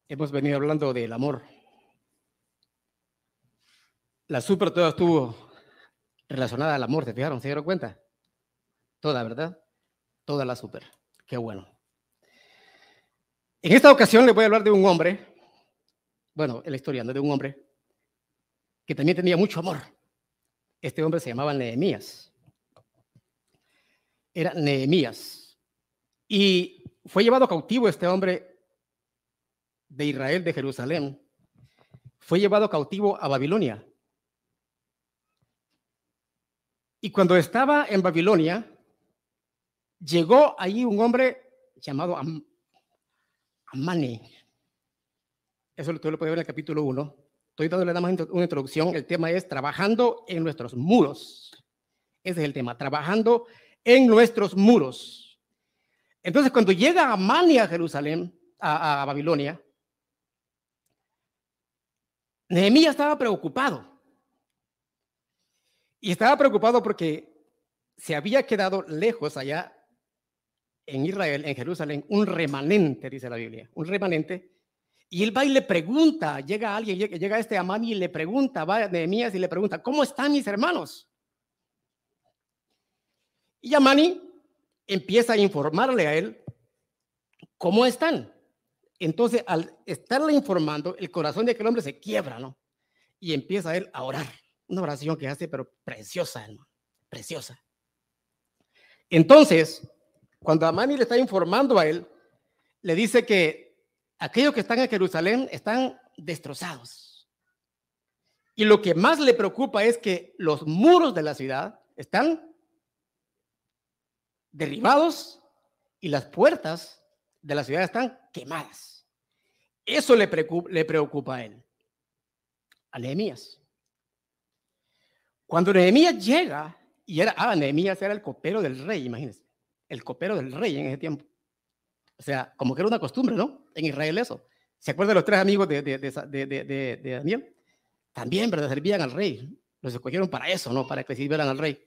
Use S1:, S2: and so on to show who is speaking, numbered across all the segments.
S1: Hemos venido hablando del amor. La super toda estuvo relacionada al amor, ¿se fijaron? ¿Se dieron cuenta? Toda, ¿verdad? Toda la super. Qué bueno. En esta ocasión les voy a hablar de un hombre, bueno, en la historia, ¿no? De un hombre que también tenía mucho amor. Este hombre se llamaba Nehemías. Era Nehemías. Y fue llevado cautivo este hombre de Israel, de Jerusalén. Fue llevado cautivo a Babilonia. Y cuando estaba en Babilonia, llegó allí un hombre llamado Amani. Eso tú lo puedes ver en el capítulo 1. Estoy dándole nada más una introducción. El tema es trabajando en nuestros muros. Ese es el tema, trabajando en nuestros muros. Entonces, cuando llega Amani a Jerusalén, a Babilonia, Nehemías estaba preocupado. Y estaba preocupado porque se había quedado lejos allá en Israel, en Jerusalén, un remanente, dice la Biblia, un remanente. Y él va y le pregunta, llega alguien, llega este Amani y le pregunta, va a Nehemías y le pregunta, ¿cómo están mis hermanos? Y Amani empieza a informarle a él cómo están. Entonces, al estarle informando, el corazón de aquel hombre se quiebra, ¿no? Y empieza él a orar. Una oración que hace, pero preciosa, hermano, preciosa. Entonces, cuando Amani le está informando a él, le dice que aquellos que están en Jerusalén están destrozados. Y lo que más le preocupa es que los muros de la ciudad están derribados y las puertas de la ciudad están quemadas. Eso le preocupa a él, a Nehemías. Cuando Nehemías llega, y Nehemías era el copero del rey, imagínense, el copero del rey en ese tiempo. O sea, como que era una costumbre, ¿no? En Israel eso. ¿Se acuerdan de los tres amigos de Daniel? También, ¿verdad? Servían al rey. Los escogieron para eso, ¿no? Para que sirvieran al rey.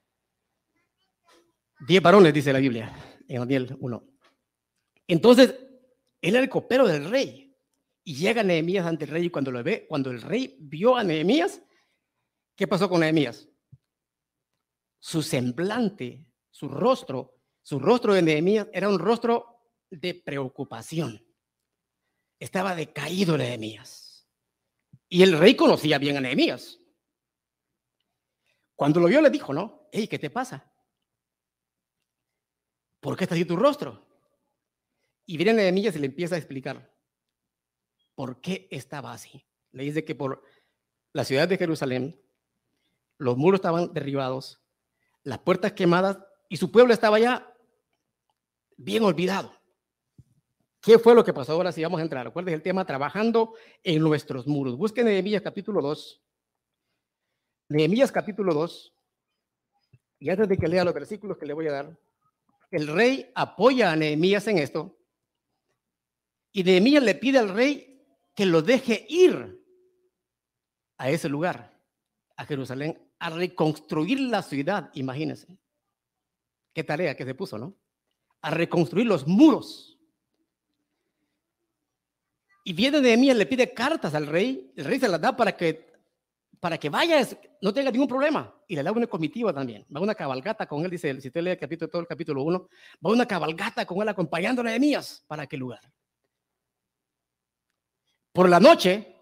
S1: 10 varones, dice la Biblia, en Daniel 1. Entonces, él era el copero del rey. Y llega Nehemías ante el rey y cuando lo ve, cuando el rey vio a Nehemías, ¿qué pasó con Nehemías? Su semblante, su rostro de Nehemías era un rostro de preocupación. Estaba decaído Nehemías. Y el rey conocía bien a Nehemías. Cuando lo vio le dijo, ¿no? Hey, ¿qué te pasa? ¿Por qué está así tu rostro? Y viene Nehemías y le empieza a explicar por qué estaba así. Le dice que por la ciudad de Jerusalén, los muros estaban derribados, las puertas quemadas y su pueblo estaba ya bien olvidado. ¿Qué fue lo que pasó? Ahora sí vamos a entrar. Recuerden el tema trabajando en nuestros muros. Busquen Nehemías capítulo 2. Nehemías capítulo 2. Y antes de que lea los versículos que le voy a dar, el rey apoya a Nehemías en esto. Y Nehemías le pide al rey que lo deje ir a ese lugar, a Jerusalén, a reconstruir la ciudad. Imagínense. Qué tarea que se puso, ¿no? A reconstruir los muros. Y viene Nehemías, le pide cartas al rey, el rey se las da para que vaya, no tenga ningún problema, y le da una comitiva también, va una cabalgata con él, dice, si usted lee todo el capítulo 1, va una cabalgata con él acompañando a Nehemías para aquel lugar. Por la noche,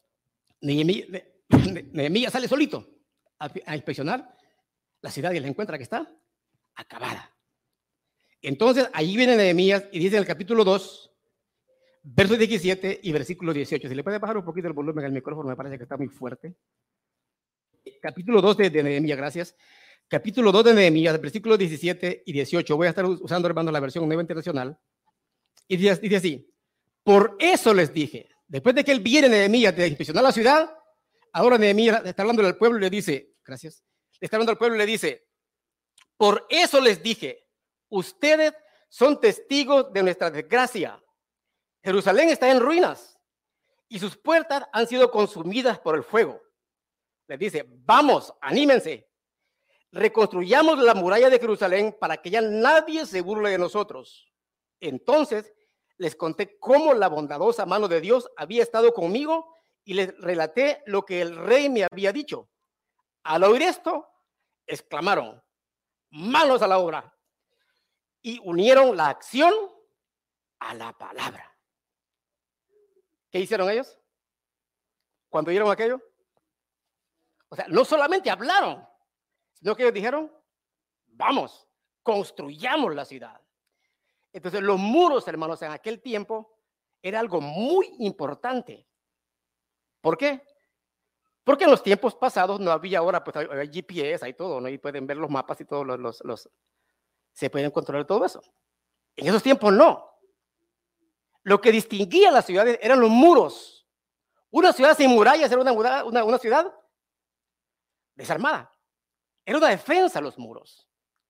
S1: Nehemías sale solito a inspeccionar la ciudad y le encuentra que está acabada. Entonces, ahí viene Nehemías y dice en el capítulo 2, verso 17 y versículo 18. Si le puede bajar un poquito el volumen al micrófono, me parece que está muy fuerte. Capítulo 2 de Nehemías, gracias. Capítulo 2 de Nehemías, versículos 17 y 18. Voy a estar usando, hermano, la versión nueva internacional. Y dice así: por eso les dije, después de que él viene Nehemías de inspeccionar la ciudad, ahora Nehemías está hablando al pueblo y le dice, gracias, le está hablando al pueblo y le dice, por eso les dije, ustedes son testigos de nuestra desgracia. Jerusalén está en ruinas y sus puertas han sido consumidas por el fuego. Les dice, vamos, anímense, reconstruyamos la muralla de Jerusalén para que ya nadie se burle de nosotros. Entonces les conté cómo la bondadosa mano de Dios había estado conmigo y les relaté lo que el rey me había dicho. Al oír esto, exclamaron, manos a la obra, y unieron la acción a la palabra. ¿Qué hicieron ellos cuando oyeron aquello? O sea, no solamente hablaron, sino que ellos dijeron, vamos, construyamos la ciudad. Entonces, los muros, hermanos, en aquel tiempo era algo muy importante. ¿Por qué? Porque en los tiempos pasados no había, ahora pues hay GPS, hay todo, ¿no? Y pueden ver los mapas y todos se pueden controlar todo eso. En esos tiempos no. Lo que distinguía las ciudades eran los muros. Una ciudad sin murallas era una ciudad desarmada. Era una defensa los muros.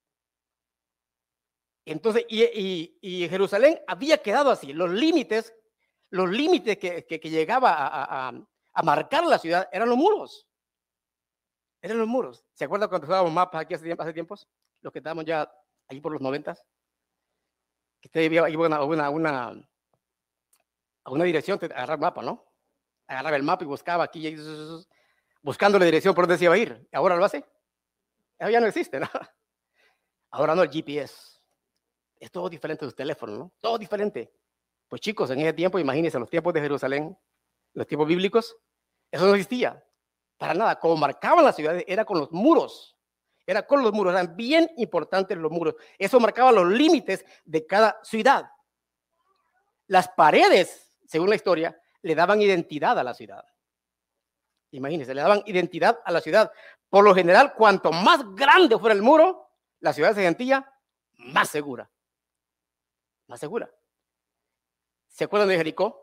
S1: Entonces, y Jerusalén había quedado así. Los límites que llegaba a marcar la ciudad eran los muros. Eran los muros. ¿Se acuerdan cuando usábamos mapas aquí hace tiempos? Los que estábamos ya ahí por los 90s. Que usted iba a una dirección, te agarraba el mapa, ¿no? Agarraba el mapa y buscaba aquí, buscando la dirección por donde se iba a ir. ¿Ahora lo hace? Eso ya no existe, ¿no? Ahora no, el GPS. Es todo diferente de sus teléfonos, ¿no? Todo diferente. Pues chicos, en ese tiempo, imagínense, los tiempos de Jerusalén, los tiempos bíblicos, eso no existía. Para nada. Como marcaban las ciudades, era con los muros. Era con los muros. Eran bien importantes los muros. Eso marcaba los límites de cada ciudad. Las paredes, según la historia, le daban identidad a la ciudad. Imagínense, le daban identidad a la ciudad. Por lo general, cuanto más grande fuera el muro, la ciudad se sentía más segura. Más segura. ¿Se acuerdan de Jericó?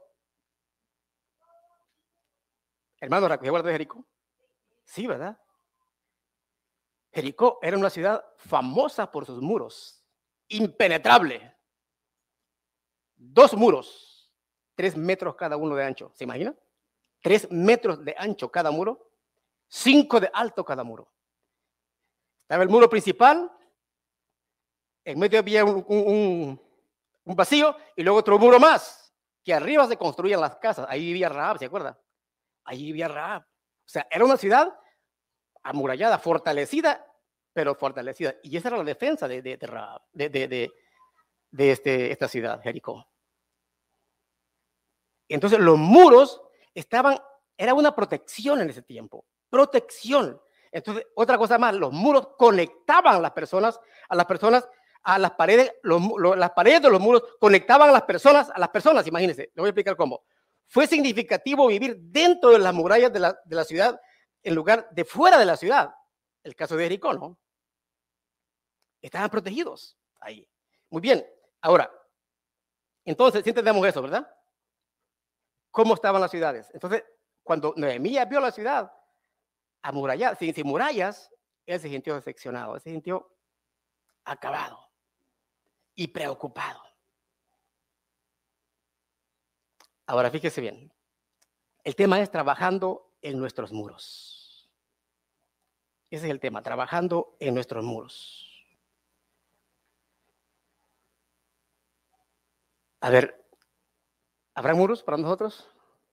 S1: Hermano, ¿se acuerdan de Jericó? Sí, ¿verdad? Jericó era una ciudad famosa por sus muros. Impenetrable. 2 muros, 3 metros cada uno de ancho. ¿Se imagina? 3 metros de ancho cada muro, 5 de alto cada muro. Estaba el muro principal, en medio había un vacío y luego otro muro más, que arriba se construían las casas. Ahí vivía Rahab, ¿se acuerda? Ahí vivía Rahab. O sea, era una ciudad amurallada, fortalecida, pero fortalecida. Y esa era la defensa de Rahab, esta ciudad, Jericó. Entonces los muros era una protección en ese tiempo, protección. Entonces, otra cosa más, los muros conectaban a las personas, a las paredes, las paredes de los muros conectaban a las personas, imagínense, le voy a explicar cómo. Fue significativo vivir dentro de las murallas de la ciudad en lugar de fuera de la ciudad. El caso de Jericó, ¿no? Estaban protegidos ahí. Muy bien, ahora, entonces, sí entendemos eso, ¿verdad? ¿Cómo estaban las ciudades? Entonces, cuando Nehemías vio la ciudad amurallada, sin murallas, él se sintió decepcionado, él se sintió acabado y preocupado. Ahora, fíjese bien, el tema es trabajando en nuestros muros. Ese es el tema, trabajando en nuestros muros. A ver, ¿habrá muros para nosotros?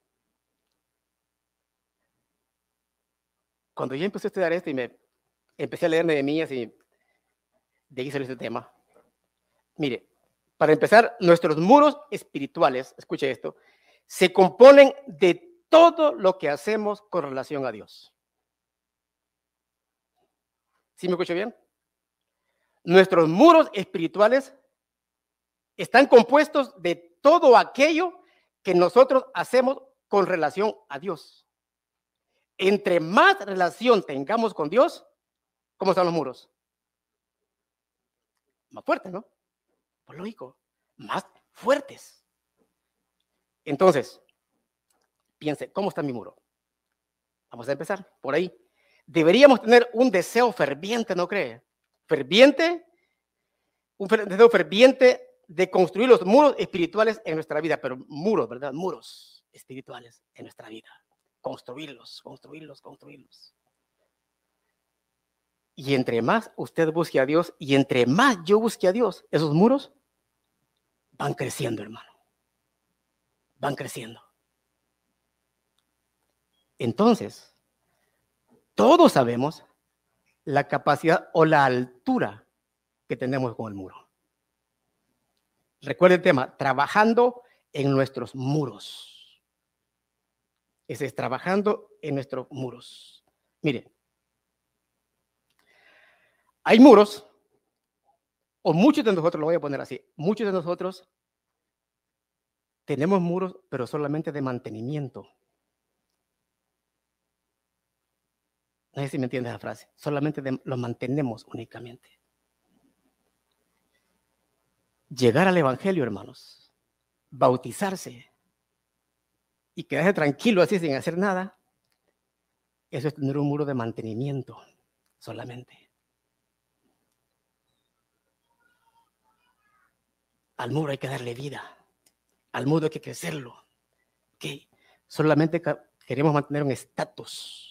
S1: Cuando yo empecé a estudiar esto y me empecé a leer Nehemías y de ahí salió este tema. Mire, para empezar, nuestros muros espirituales, escuche esto, se componen de todo lo que hacemos con relación a Dios. ¿Sí me escucho bien? Nuestros muros espirituales están compuestos de todo aquello que nosotros hacemos con relación a Dios. Entre más relación tengamos con Dios, ¿cómo están los muros? Más fuertes, ¿no? Pues lógico, más fuertes. Entonces, piense, ¿cómo está mi muro? Vamos a empezar por ahí. Deberíamos tener un deseo ferviente, ¿no cree? Ferviente, un deseo ferviente de construir los muros espirituales en nuestra vida, pero muros, ¿verdad? Muros espirituales en nuestra vida. Construirlos. Y entre más usted busque a Dios y entre más yo busque a Dios, esos muros van creciendo, hermano. van creciendo. Entonces, todos sabemos la capacidad o la altura que tenemos con el muro. Recuerda el tema, trabajando en nuestros muros. Ese es trabajando en nuestros muros. Miren, hay muros, o muchos de nosotros, lo voy a poner así, muchos de nosotros tenemos muros, pero solamente de mantenimiento. No sé si me entiendes la frase. Solamente los mantenemos únicamente. Llegar al Evangelio, hermanos, bautizarse y quedarse tranquilo así sin hacer nada, eso es tener un muro de mantenimiento solamente. Al muro hay que darle vida. Al muro hay que crecerlo. ¿Okay? Solamente queremos mantener un estatus.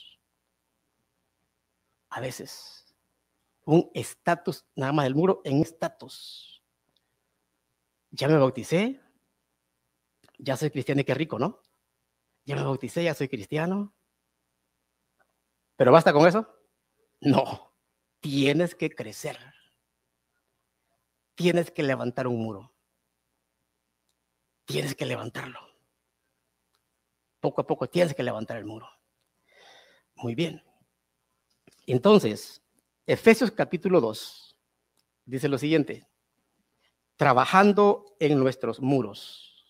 S1: A veces, un estatus, nada más del muro en estatus. Ya me bauticé, ya soy cristiano y qué rico, ¿no? Ya me bauticé, ya soy cristiano. ¿Pero basta con eso? No, tienes que crecer. Tienes que levantar un muro. Tienes que levantarlo. Poco a poco tienes que levantar el muro. Muy bien. Entonces, Efesios capítulo 2 dice lo siguiente: trabajando en nuestros muros.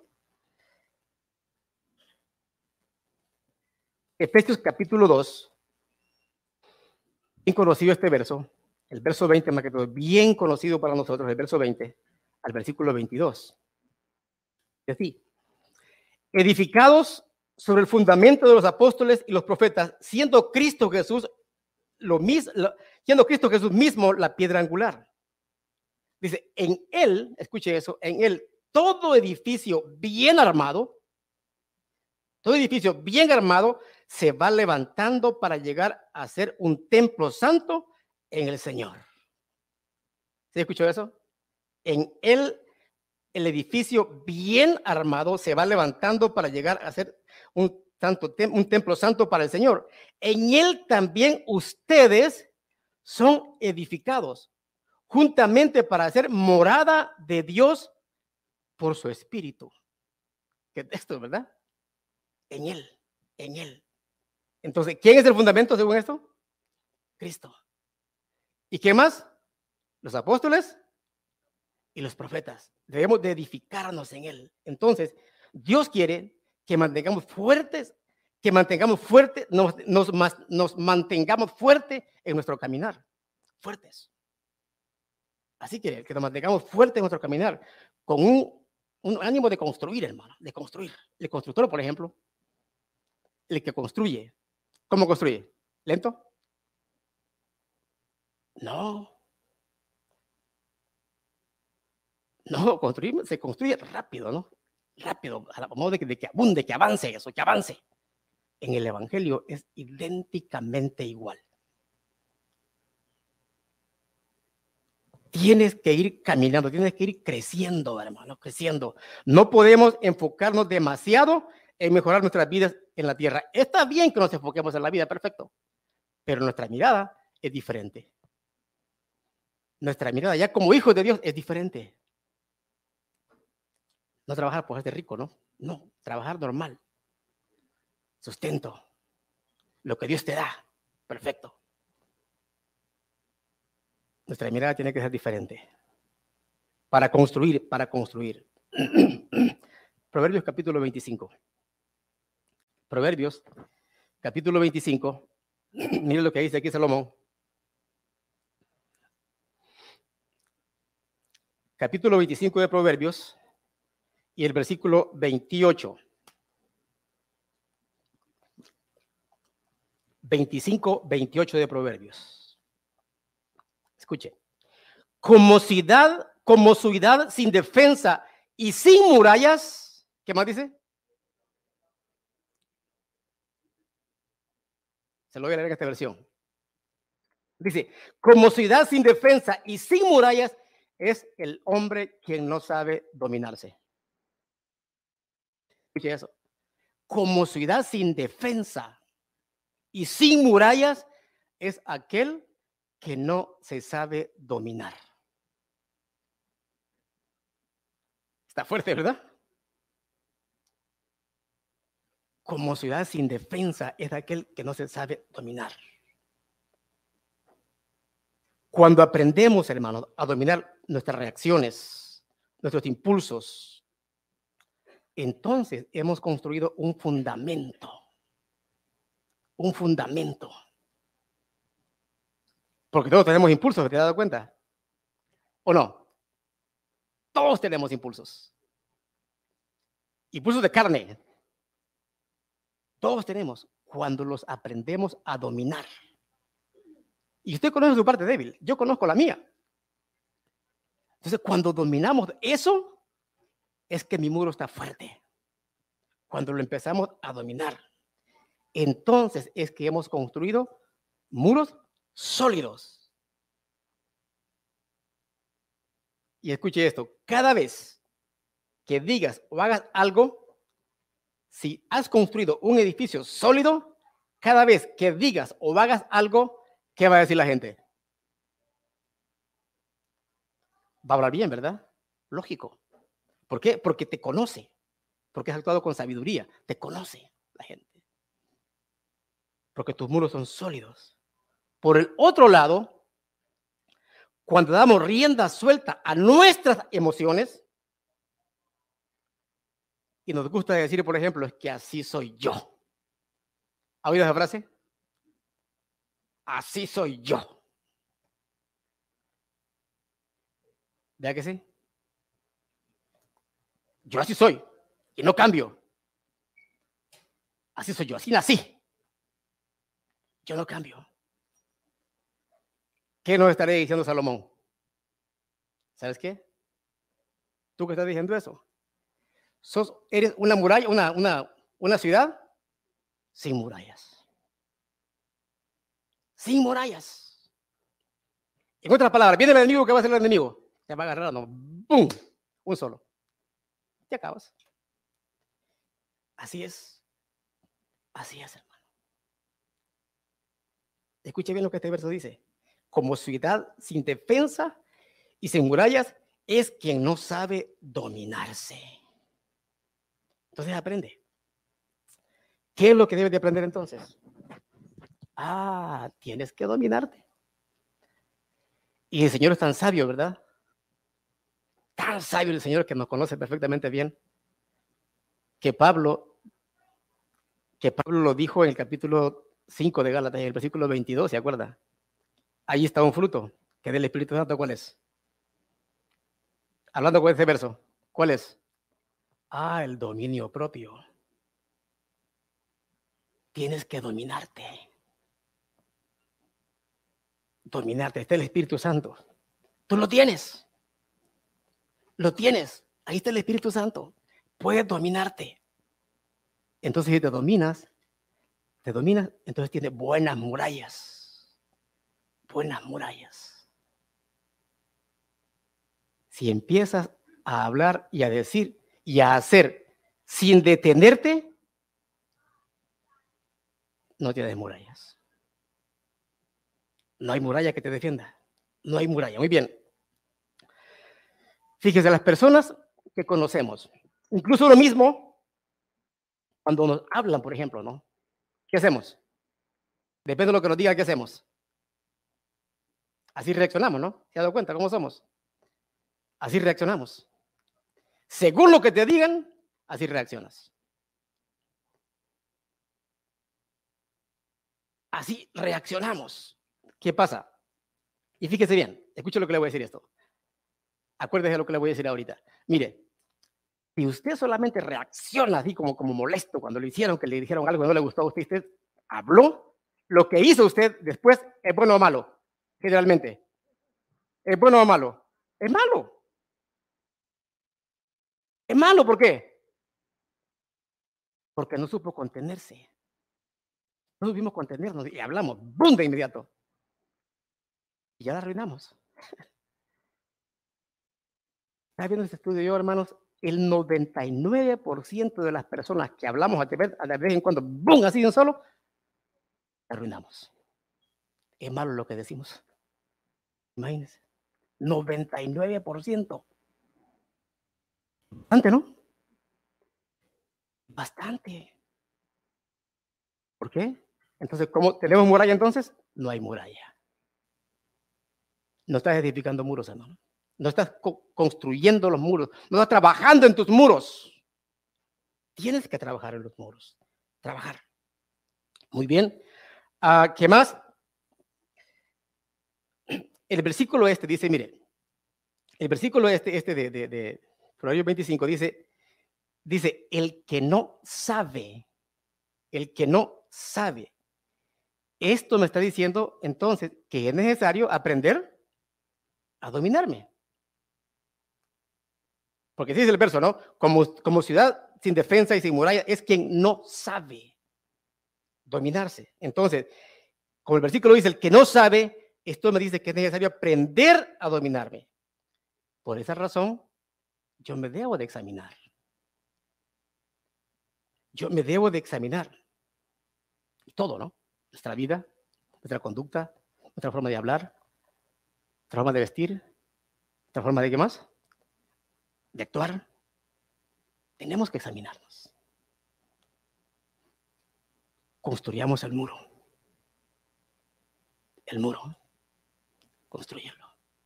S1: Efesios capítulo 2, bien conocido este verso, el verso 20 más que todo, bien conocido para nosotros, el verso 20 al versículo 22. Es así: edificados sobre el fundamento de los apóstoles y los profetas, siendo Cristo Jesús siendo Cristo Jesús mismo la piedra angular. Dice, en él, escuche eso, en él todo edificio bien armado se va levantando para llegar a ser un templo santo en el Señor. ¿Sí escuchó eso? En él el edificio bien armado se va levantando para llegar a ser un templo santo para el Señor. En él también ustedes son edificados juntamente para hacer morada de Dios por su Espíritu. ¿Qué texto, verdad? En él. Entonces, ¿quién es el fundamento según esto? Cristo. ¿Y qué más? Los apóstoles y los profetas. Debemos de edificarnos en él. Entonces, Dios quiere que mantengamos fuertes, nos mantengamos fuertes en nuestro caminar. Fuertes. Así que nos mantengamos fuertes en nuestro caminar, con un ánimo de construir, hermano, de construir. El constructor, por ejemplo, el que construye, ¿cómo construye? ¿Lento? No, se construye rápido, ¿no? Rápido, a modo de que abunde, que avance eso, que avance. En el Evangelio es idénticamente igual. Tienes que ir caminando, tienes que ir creciendo, hermano, creciendo. No podemos enfocarnos demasiado en mejorar nuestras vidas en la tierra. Está bien que nos enfoquemos en la vida, perfecto, pero nuestra mirada es diferente. Nuestra mirada ya como hijos de Dios es diferente. No trabajar por ser rico, ¿no? No, trabajar normal. Sustento. Lo que Dios te da. Perfecto. Nuestra mirada tiene que ser diferente. Para construir. Proverbios capítulo 25. Proverbios capítulo 25. Miren lo que dice aquí Salomón. Capítulo 25 de Proverbios y el versículo 28. 25, 28 de Proverbios. Escuche. Como ciudad sin defensa y sin murallas, ¿qué más dice? Se lo voy a leer en esta versión. Dice, como ciudad sin defensa y sin murallas es el hombre quien no sabe dominarse. Escuche eso. Como ciudad sin defensa y sin murallas es aquel que no se sabe dominar. Está fuerte, ¿verdad? Como ciudad sin defensa es aquel que no se sabe dominar. Cuando aprendemos, hermanos, a dominar nuestras reacciones, nuestros impulsos, entonces hemos construido un fundamento. Un fundamento. Porque todos tenemos impulsos, ¿te has dado cuenta? ¿O no? Todos tenemos impulsos. Impulsos de carne. Todos tenemos cuando los aprendemos a dominar. Y usted conoce su parte débil. Yo conozco la mía. Entonces, cuando dominamos eso, es que mi muro está fuerte. Cuando lo empezamos a dominar, entonces es que hemos construido muros sólidos. Y escuche esto, cada vez que digas o hagas algo, si has construido un edificio sólido, cada vez que digas o hagas algo, ¿qué va a decir la gente? Va a hablar bien, ¿verdad? Lógico. ¿Por qué? Porque te conoce, porque has actuado con sabiduría, te conoce la gente. Porque tus muros son sólidos. Por el otro lado, cuando damos rienda suelta a nuestras emociones, y nos gusta decir, por ejemplo, es que así soy yo. ¿Ha oído esa frase? Así soy yo. ¿Vea que sí? Yo así soy y no cambio. Así soy yo, así nací. Yo no cambio. ¿Qué nos estaría diciendo Salomón? ¿Sabes qué? Tú que estás diciendo eso. Eres una muralla, una ciudad sin murallas. Sin murallas. En otras palabras, viene el enemigo, ¿qué va a hacer el enemigo? Te va a agarrar, no, ¡bum! Un solo. Te acabas. Así es. Así es, hermano. Escuche bien lo que este verso dice. Como ciudad sin defensa y sin murallas es quien no sabe dominarse. Entonces aprende. ¿Qué es lo que debes de aprender entonces? Tienes que dominarte. Y el Señor es tan sabio, ¿verdad? Tan sabio el Señor que nos conoce perfectamente bien, que Pablo lo dijo en el capítulo 5 de Gálatas, en el versículo 22, ¿se acuerda? Ahí está un fruto, que del Espíritu Santo, ¿cuál es? Hablando con ese verso, ¿cuál es? El dominio propio. Tienes que dominarte. Dominarte, está el Espíritu Santo. Tú lo tienes. Lo tienes. Ahí está el Espíritu Santo. Puedes dominarte. Entonces, si te dominas, entonces tienes buenas murallas. Buenas murallas. Si empiezas a hablar y a decir y a hacer sin detenerte, no tienes murallas. No hay muralla que te defienda. No hay muralla. Muy bien. Fíjese, las personas que conocemos, incluso lo mismo cuando nos hablan, por ejemplo, ¿no? ¿Qué hacemos? Depende de lo que nos digan, ¿qué hacemos? Así reaccionamos, ¿no? ¿Se ha dado cuenta cómo somos? Así reaccionamos. Según lo que te digan, así reaccionas. Así reaccionamos. ¿Qué pasa? Y fíjese bien, escuche lo que le voy a decir esto. Acuérdese de lo que le voy a decir ahorita. Mire, si usted solamente reacciona así como molesto cuando le hicieron, que le dijeron algo que no le gustó a usted habló, lo que hizo usted después es bueno o malo, generalmente. ¿Es bueno o malo? Es malo. Es malo, ¿por qué? Porque no supo contenerse. No supimos contenernos y hablamos, ¡bum!, de inmediato. Y ya la arruinamos. ¿Está viendo este estudio yo, hermanos? el 99% de las personas que hablamos a la vez en cuando, ¡bum!, así de un solo, arruinamos. Es malo lo que decimos. Imagínense. 99%. Bastante, ¿no? Bastante. ¿Por qué? Entonces, ¿cómo tenemos muralla entonces? No hay muralla. No estás edificando muros, hermano. No estás construyendo los muros. No estás trabajando en tus muros. Tienes que trabajar en los muros. Trabajar. Muy bien. ¿Qué más? El versículo dice, mire, el versículo de Proverbios 25 dice, el que no sabe, esto me está diciendo entonces que es necesario aprender a dominarme. Porque dice el verso, ¿no? Como ciudad sin defensa y sin muralla es quien no sabe dominarse. Entonces, como el versículo dice, el que no sabe, esto me dice que es necesario aprender a dominarme. Por esa razón, yo me debo de examinar. Yo me debo de examinar. Todo, ¿no? Nuestra vida, nuestra conducta, nuestra forma de hablar, nuestra forma de vestir, nuestra forma de ¿qué más? De actuar. Tenemos que examinarnos. Construyamos el muro. El muro. Construirlo.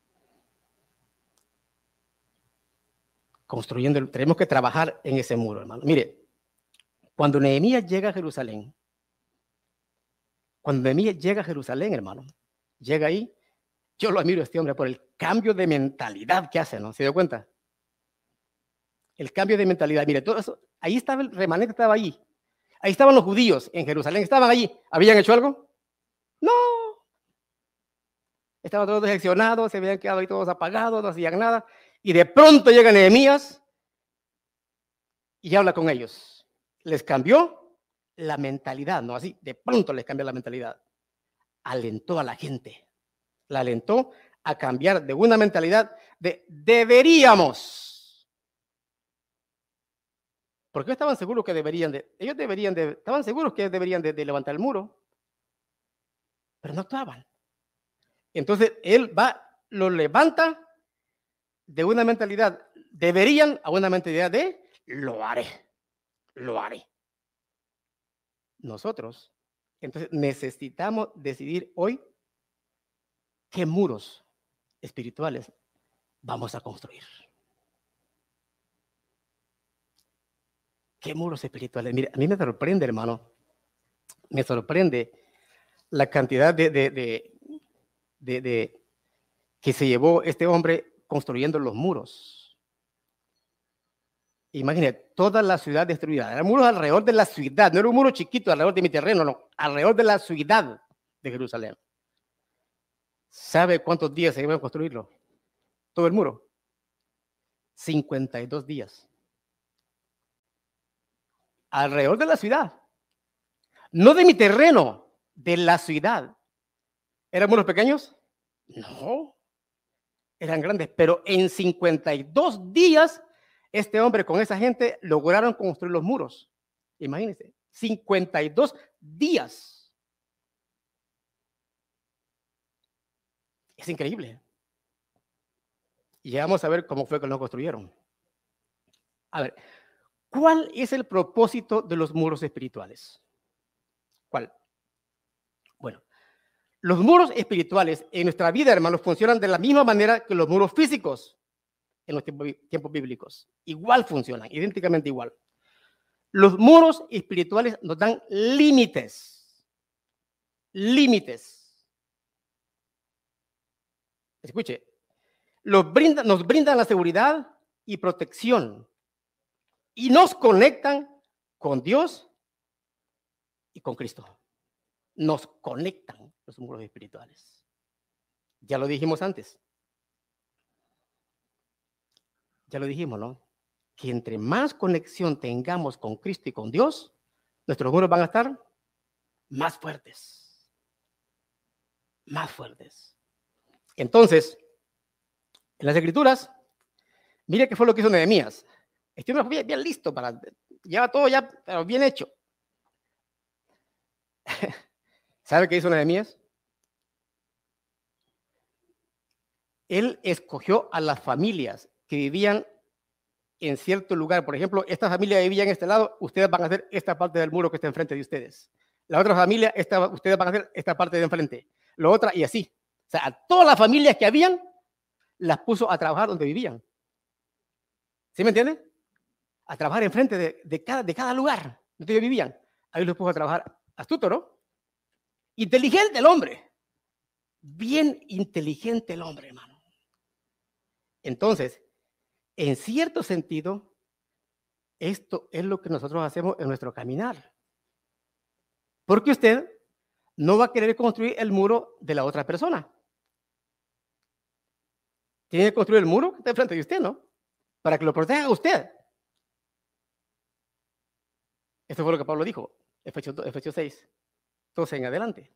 S1: Construyendo, tenemos que trabajar en ese muro, hermano. Mire, cuando Nehemías llega a Jerusalén, hermano, llega ahí, yo lo admiro a este hombre por el cambio de mentalidad que hace, ¿no? ¿Se dio cuenta? El cambio de mentalidad. Mire, todo eso, ahí estaba el remanente, estaba ahí. Ahí estaban los judíos en Jerusalén, estaban allí. ¿Habían hecho algo? No. Estaban todos decepcionados, se habían quedado ahí todos apagados, no hacían nada. Y de pronto llega Nehemías y habla con ellos. Les cambió la mentalidad, ¿no? Así, de pronto les cambió la mentalidad. Alentó a la gente. La alentó a cambiar de una mentalidad de deberíamos. Porque estaban seguros que estaban seguros que deberían de levantar el muro, pero no actuaban. Entonces, él lo levanta de una mentalidad deberían a una mentalidad de lo haré. Nosotros, entonces, necesitamos decidir hoy qué muros espirituales vamos a construir. ¿Qué muros espirituales? Mire, a mí me sorprende, hermano. Me sorprende la cantidad de que se llevó este hombre construyendo los muros. Imagínate, toda la ciudad destruida. Eran muros alrededor de la ciudad. No era un muro chiquito alrededor de mi terreno, no. Alrededor de la ciudad de Jerusalén. ¿Sabe cuántos días se iban a construirlo? Todo el muro. 52 días. Alrededor de la ciudad. No de mi terreno, de la ciudad. ¿Eran muros pequeños? No. Eran grandes, pero en 52 días, este hombre con esa gente lograron construir los muros. Imagínense, 52 días. Es increíble. Y ya vamos a ver cómo fue que lo construyeron. A ver, ¿cuál es el propósito de los muros espirituales? ¿Cuál? Bueno, los muros espirituales en nuestra vida, hermanos, funcionan de la misma manera que los muros físicos en los tiempos bíblicos. Igual funcionan, idénticamente igual. Los muros espirituales nos dan límites. Límites. Escuche, nos brindan la seguridad y protección y nos conectan con Dios y con Cristo. Nos conectan los muros espirituales. Ya lo dijimos antes. Ya lo dijimos, ¿no? Que entre más conexión tengamos con Cristo y con Dios, nuestros muros van a estar más fuertes. Más fuertes. Entonces, en las Escrituras, mire qué fue lo que hizo Nehemías. Estoy bien, bien listo para, lleva todo ya, pero bien hecho. ¿Sabe qué hizo Nehemías? Él escogió a las familias que vivían en cierto lugar. Por ejemplo, esta familia vivía en este lado, ustedes van a hacer esta parte del muro que está enfrente de ustedes. La otra familia, ustedes van a hacer esta parte de enfrente. La otra, y así. O sea, a todas las familias que habían, las puso a trabajar donde vivían. ¿Sí me entienden? A trabajar enfrente de cada lugar donde ellos vivían. Ahí los puso a trabajar. Astuto, ¿no? Inteligente el hombre. Bien inteligente el hombre, hermano. Entonces, en cierto sentido, esto es lo que nosotros hacemos en nuestro caminar. Porque usted no va a querer construir el muro de la otra persona. Tiene que construir el muro que está enfrente de usted, ¿no? Para que lo proteja a usted. Esto fue lo que Pablo dijo, Efesios 6, 12 en adelante.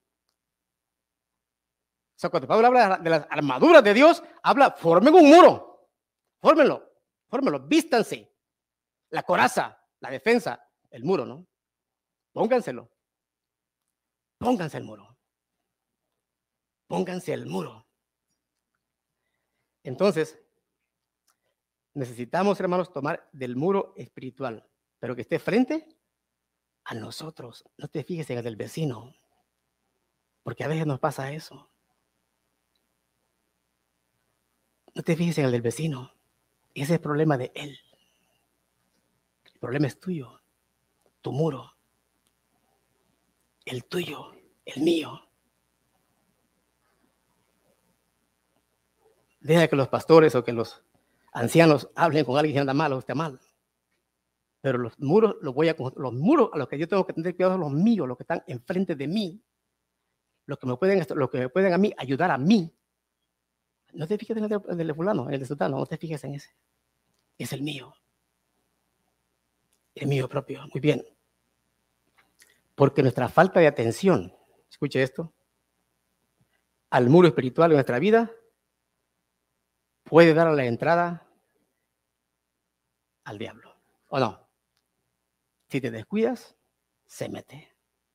S1: O sea, cuando Pablo habla de las armaduras de Dios, habla, formen un muro, fórmenlo, vístanse. La coraza, la defensa, el muro, ¿no? Pónganselo. Pónganse el muro. Pónganse el muro. Entonces, necesitamos, hermanos, tomar del muro espiritual, pero que esté frente a nosotros. No te fijes en el del vecino, porque a veces nos pasa eso. No te fijes en el del vecino. Ese es el problema de él. El problema es tuyo, tu muro. El tuyo, el mío. Deja que los pastores o que los ancianos hablen con alguien que anda mal o esté mal. Pero los muros los muros a los que yo tengo que tener cuidado son los míos, los que están enfrente de mí. Los que me pueden a mí ayudar a mí. No te fijes en el de fulano, en el de sultano, no te fijes en ese. Es el mío. El mío propio. Muy bien. Porque nuestra falta de atención, escuche esto, al muro espiritual de nuestra vida puede dar la entrada al diablo. ¿O no? Si te descuidas, se mete.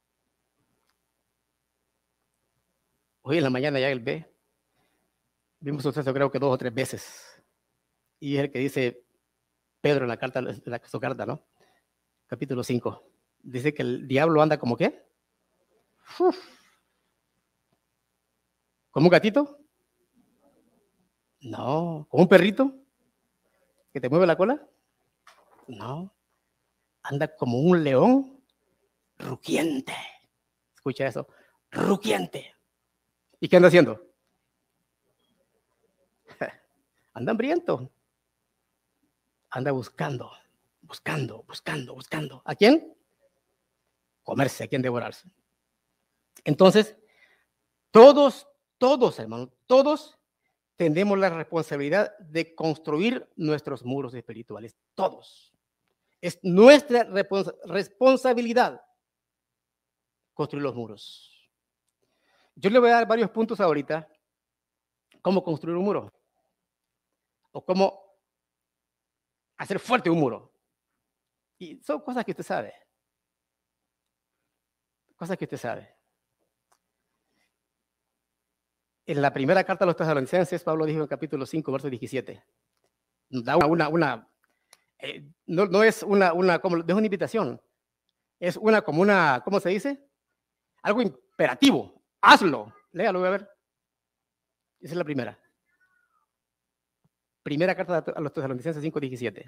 S1: Hoy en la mañana ya él ve. Vimos un texto creo que 2 o 3 veces. Y es el que dice Pedro en la carta, su carta, ¿no? Capítulo 5. Dice que el diablo anda como ¿qué? Uf. ¿Como un gatito? No. ¿Como un perrito? ¿Que te mueve la cola? No. Anda como un león rugiente. Escucha eso. Rugiente. ¿Y qué anda haciendo? Anda hambriento. Anda buscando. ¿A quién? Comerse, a quién devorarse. Entonces, todos, hermanos, todos tenemos la responsabilidad de construir nuestros muros espirituales. Todos. Es nuestra responsabilidad construir los muros. Yo le voy a dar varios puntos ahorita. Cómo construir un muro. O cómo hacer fuerte un muro. Y son cosas que usted sabe. Cosas que usted sabe. En la primera carta a los Tesalonicenses, Pablo dijo en capítulo 5, verso 17. Da no es no es una invitación. Es como una, ¿cómo se dice? Algo imperativo. Hazlo. Léalo, voy a ver. Esa es la primera. Primera carta a los Tesalonicenses 5, 17.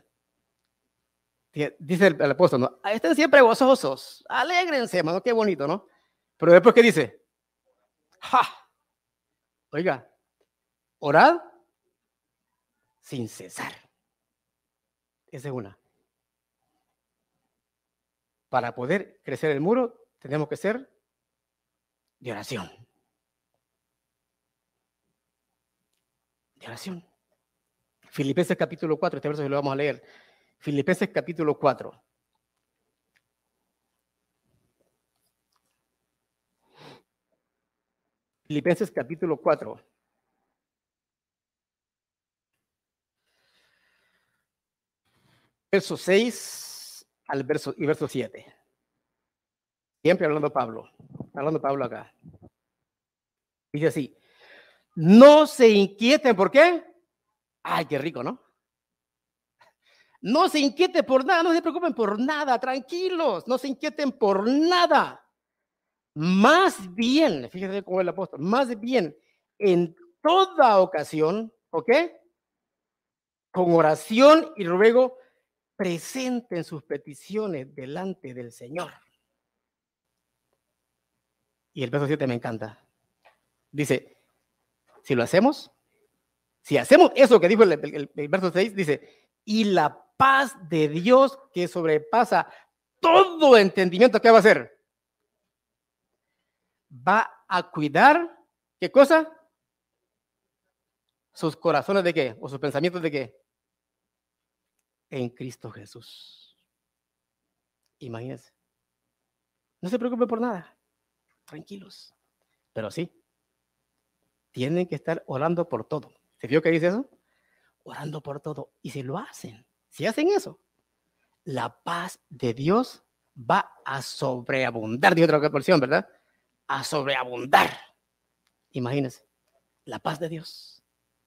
S1: Dice el apóstol, ¿no? Estén siempre gozosos, alégrense, hermano, qué bonito, ¿no? Pero después, ¿qué dice? ¡Ja! Oiga, orad sin cesar. Esa es una. Para poder crecer el muro, tenemos que ser de oración. De oración. Filipenses capítulo 4, este verso lo vamos a leer. Filipenses capítulo 4. Filipenses capítulo 4. verso 6 al verso 7. Siempre hablando Pablo acá. Dice así: no se inquieten, ¿por qué? Ay, qué rico, ¿no? No se inquieten por nada, no se preocupen por nada, tranquilos, no se inquieten por nada. Más bien, fíjense cómo el apóstol, más bien en toda ocasión, ¿ok? Con oración y ruego, presenten sus peticiones delante del Señor. Y el verso 7 me encanta. Dice, si hacemos eso que dijo el verso 6, dice, y la paz de Dios que sobrepasa todo entendimiento, ¿qué va a hacer? Va a cuidar, ¿qué cosa? Sus corazones de qué, o sus pensamientos de qué, en Cristo Jesús. Imagínense. No se preocupen por nada, tranquilos. Pero sí, tienen que estar orando por todo. ¿Se vio que dice eso? Orando por todo. Y si lo hacen, si hacen eso, la paz de Dios va a sobreabundar. Dice otra versión, ¿verdad? A sobreabundar. Imagínense, la paz de Dios.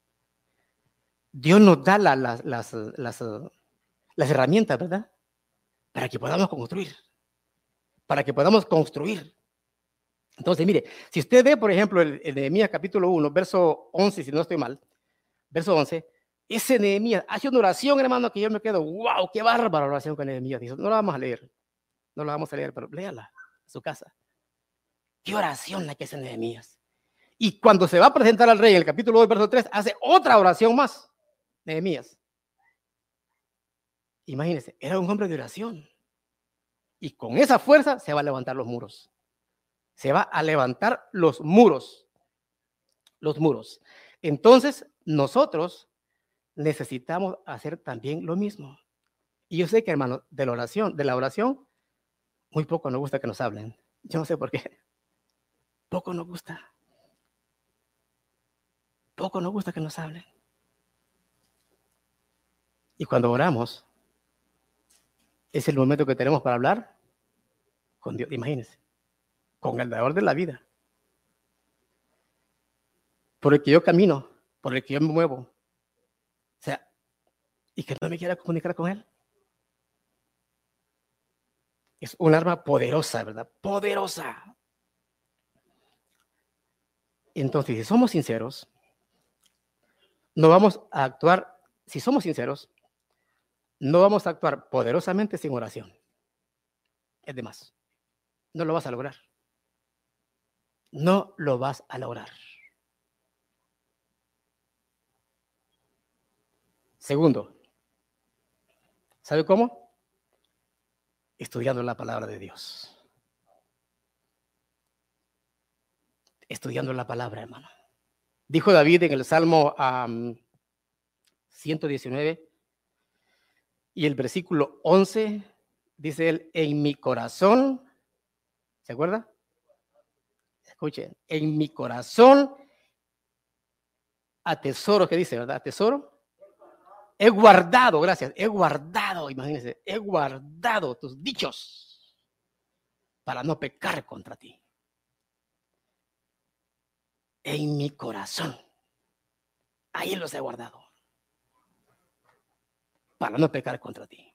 S1: Dios nos da las herramientas, ¿verdad? Para que podamos construir. Para que podamos construir. Entonces, mire, si usted ve, por ejemplo, el Nehemías capítulo 1, verso 11, si no estoy mal, verso 11, ese Nehemías hace una oración, hermano, que yo me quedo, wow, qué bárbara oración con Nehemías. Dice, no la vamos a leer, pero léala en su casa. Qué oración la que hace Nehemías. Y cuando se va a presentar al rey en el capítulo 2, verso 3, hace otra oración más, Nehemías. Imagínense, era un hombre de oración. Y con esa fuerza se va a levantar los muros. Se va a levantar los muros. Los muros. Entonces, nosotros necesitamos hacer también lo mismo. Y yo sé que, hermano, de la oración, muy poco nos gusta que nos hablen. Yo no sé por qué. Poco nos gusta. Poco nos gusta que nos hablen. Y cuando oramos, es el momento que tenemos para hablar con Dios. Imagínense, con el dador de la vida. Por el que yo camino, por el que yo me muevo. O sea, y que no me quiera comunicar con Él. Es un arma poderosa, ¿verdad? Poderosa. Entonces, si somos sinceros, no vamos a actuar, si somos sinceros, no vamos a actuar poderosamente sin oración. Es de más. No lo vas a lograr. No lo vas a lograr. Segundo, ¿sabe cómo? Estudiando la palabra de Dios. Estudiando la palabra, hermano. Dijo David en el Salmo 119 y el versículo 11, dice él, en mi corazón, ¿se acuerda? Escuchen, en mi corazón atesoro, ¿qué dice, verdad? Atesoro. He guardado, gracias, he guardado, imagínense, he guardado tus dichos para no pecar contra ti. En mi corazón, ahí los he guardado para no pecar contra ti.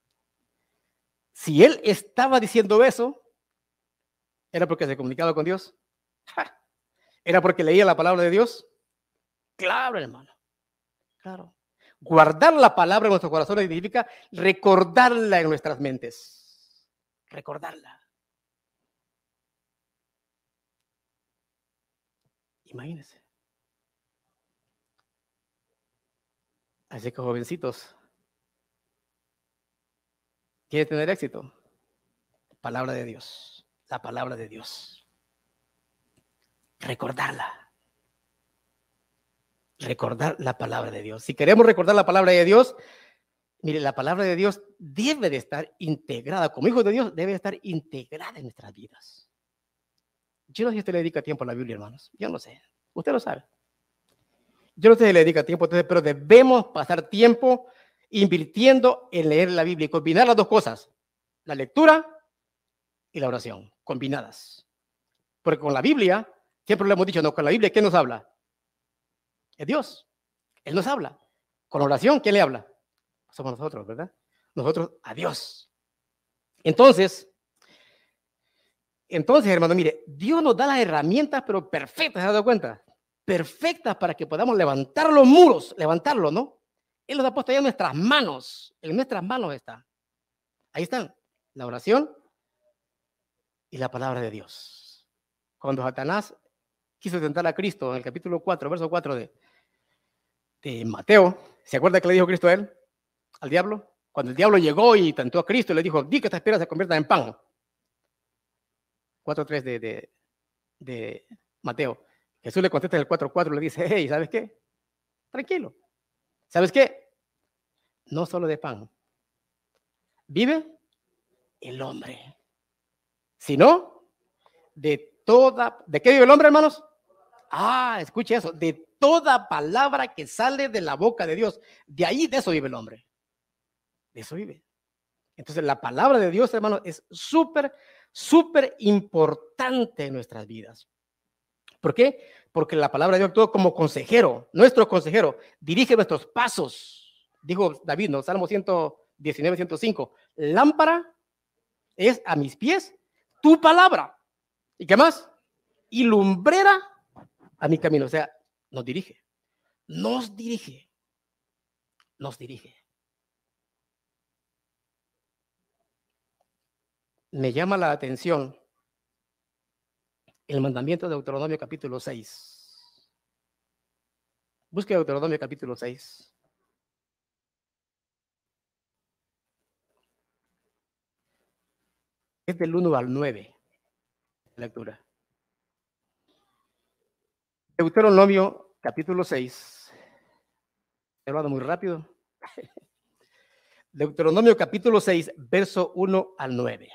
S1: Si él estaba diciendo eso, ¿era porque se comunicaba con Dios? ¿Era porque leía la palabra de Dios? Claro, hermano, claro. Guardar la palabra en nuestros corazones significa recordarla en nuestras mentes. Recordarla. Imagínense. Así que, jovencitos, ¿quieren tener éxito? Palabra de Dios. La palabra de Dios. Recordarla. Recordar la palabra de Dios. Si queremos recordar la palabra de Dios, mire, la palabra de Dios debe de estar integrada, como hijos de Dios, debe estar integrada en nuestras vidas. Yo no sé si usted le dedica tiempo a la Biblia, hermanos. Yo no sé. Usted lo sabe. Yo no sé si le dedica tiempo, pero debemos pasar tiempo invirtiendo en leer la Biblia y combinar las dos cosas, la lectura y la oración, combinadas. Porque con la Biblia, siempre lo hemos dicho, no, con la Biblia, ¿quién nos habla? Es Dios. Él nos habla. Con la oración, ¿quién le habla? Somos nosotros, ¿verdad? Nosotros a Dios. Entonces, hermano, mire, Dios nos da las herramientas, pero perfectas, ¿se ha dado cuenta? Perfectas para que podamos levantar los muros, levantarlo, ¿no? Él los ha puesto ahí en nuestras manos está. Ahí están, la oración y la palabra de Dios. Cuando Satanás quiso tentar a Cristo en el capítulo 4, verso 4 de Mateo, ¿se acuerda que le dijo Cristo a él, al diablo? Cuando el diablo llegó y tentó a Cristo y le dijo, di que estas piedras se conviertan en pan. 4:3 de Mateo. Jesús le contesta en el 4:4, le dice, hey, ¿sabes qué? Tranquilo. ¿Sabes qué? No solo de pan vive el hombre, sino ¿de qué vive el hombre, hermanos? Escuche eso, de toda palabra que sale de la boca de Dios. De ahí, de eso vive el hombre. De eso vive. Entonces, la palabra de Dios, hermanos, es súper, súper importante en nuestras vidas. ¿Por qué? Porque la palabra de Dios actúa como consejero, nuestro consejero, dirige nuestros pasos. Dijo David, ¿no? Salmo 119, 105. Lámpara es a mis pies tu palabra. ¿Y qué más? Y lumbrera a mi camino. O sea, nos dirige. Nos dirige. Nos dirige. Me llama la atención el mandamiento de Deuteronomio capítulo 6. Busque Deuteronomio capítulo 6. Es del 1 al 9. Lectura. Deuteronomio capítulo 6. He hablado muy rápido. Deuteronomio capítulo 6, verso 1 al 9.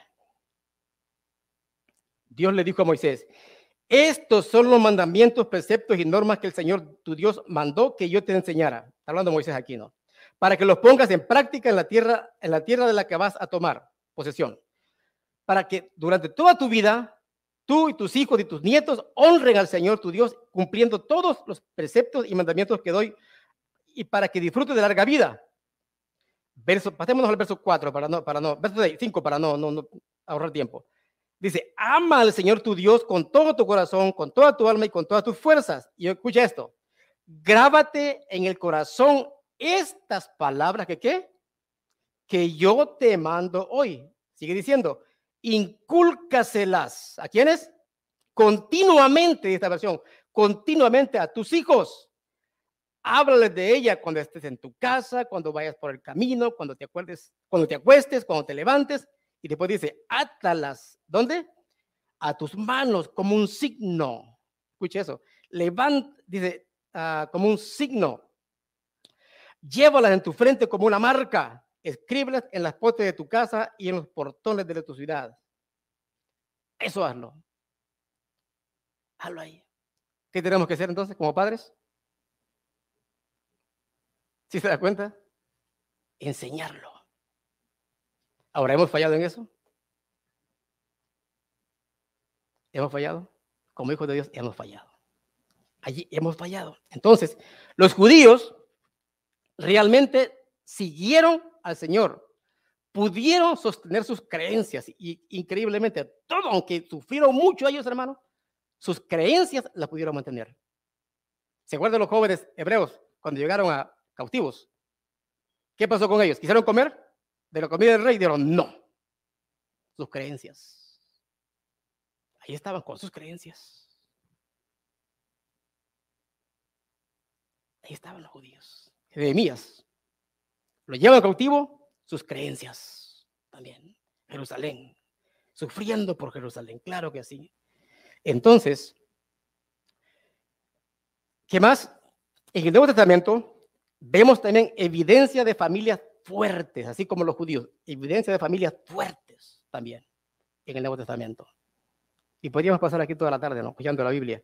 S1: Dios le dijo a Moisés, estos son los mandamientos, preceptos y normas que el Señor tu Dios mandó que yo te enseñara. Está hablando Moisés aquí, ¿no? Para que los pongas en práctica en la tierra de la que vas a tomar posesión. Para que durante toda tu vida, tú y tus hijos y tus nietos honren al Señor tu Dios, cumpliendo todos los preceptos y mandamientos que doy, y para que disfrutes de larga vida. Pasémonos al verso 4, verso 5, para no ahorrar tiempo. Dice, ama al Señor tu Dios con todo tu corazón, con toda tu alma y con todas tus fuerzas. Y escucha esto, grábate en el corazón estas palabras que yo te mando hoy. Sigue diciendo, incúlcaselas. ¿A quiénes? Continuamente, esta versión, continuamente a tus hijos. Háblales de ella cuando estés en tu casa, cuando vayas por el camino, cuando te acuestes, cuando te levantes. Y después dice, átalas. ¿Dónde? A tus manos como un signo. Escuche eso. Dice, como un signo. Llévalas en tu frente como una marca. Escríbelas en las puertas de tu casa y en los portones de tu ciudad. Eso hazlo. Hazlo ahí. ¿Qué tenemos que hacer entonces como padres? ¿Sí se da cuenta? Enseñarlo. Ahora, ¿hemos fallado en eso? ¿Hemos fallado? Como hijos de Dios, hemos fallado. Allí hemos fallado. Entonces, los judíos realmente siguieron al Señor. Pudieron sostener sus creencias y increíblemente, todo, aunque sufrieron mucho ellos, hermanos, sus creencias las pudieron mantener. ¿Se acuerdan los jóvenes hebreos cuando llegaron a cautivos? ¿Qué pasó con ellos? ¿Quisieron comer de la comida del rey? Dijeron no. Sus creencias. Ahí estaban con sus creencias. Ahí estaban los judíos. Nehemías lo llevan cautivo, sus creencias también. Jerusalén, sufriendo por Jerusalén, claro que sí. Entonces, ¿qué más? En el Nuevo Testamento vemos también evidencia de familias fuertes, así como los judíos, evidencia de familias fuertes también en el Nuevo Testamento. Y podríamos pasar aquí toda la tarde, ¿no? Hojeando la Biblia,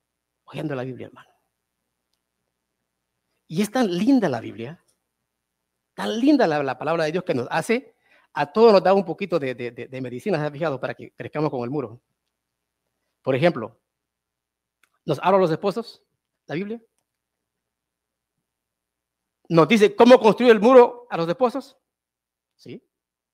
S1: hermano. Y es tan linda la Biblia, Tan linda la palabra de Dios que nos hace, a todos nos da un poquito de medicina, ¿se ha fijado? Para que crezcamos con el muro. Por ejemplo, nos habla a los esposos, la Biblia. Nos dice cómo construir el muro a los esposos. ¿Sí?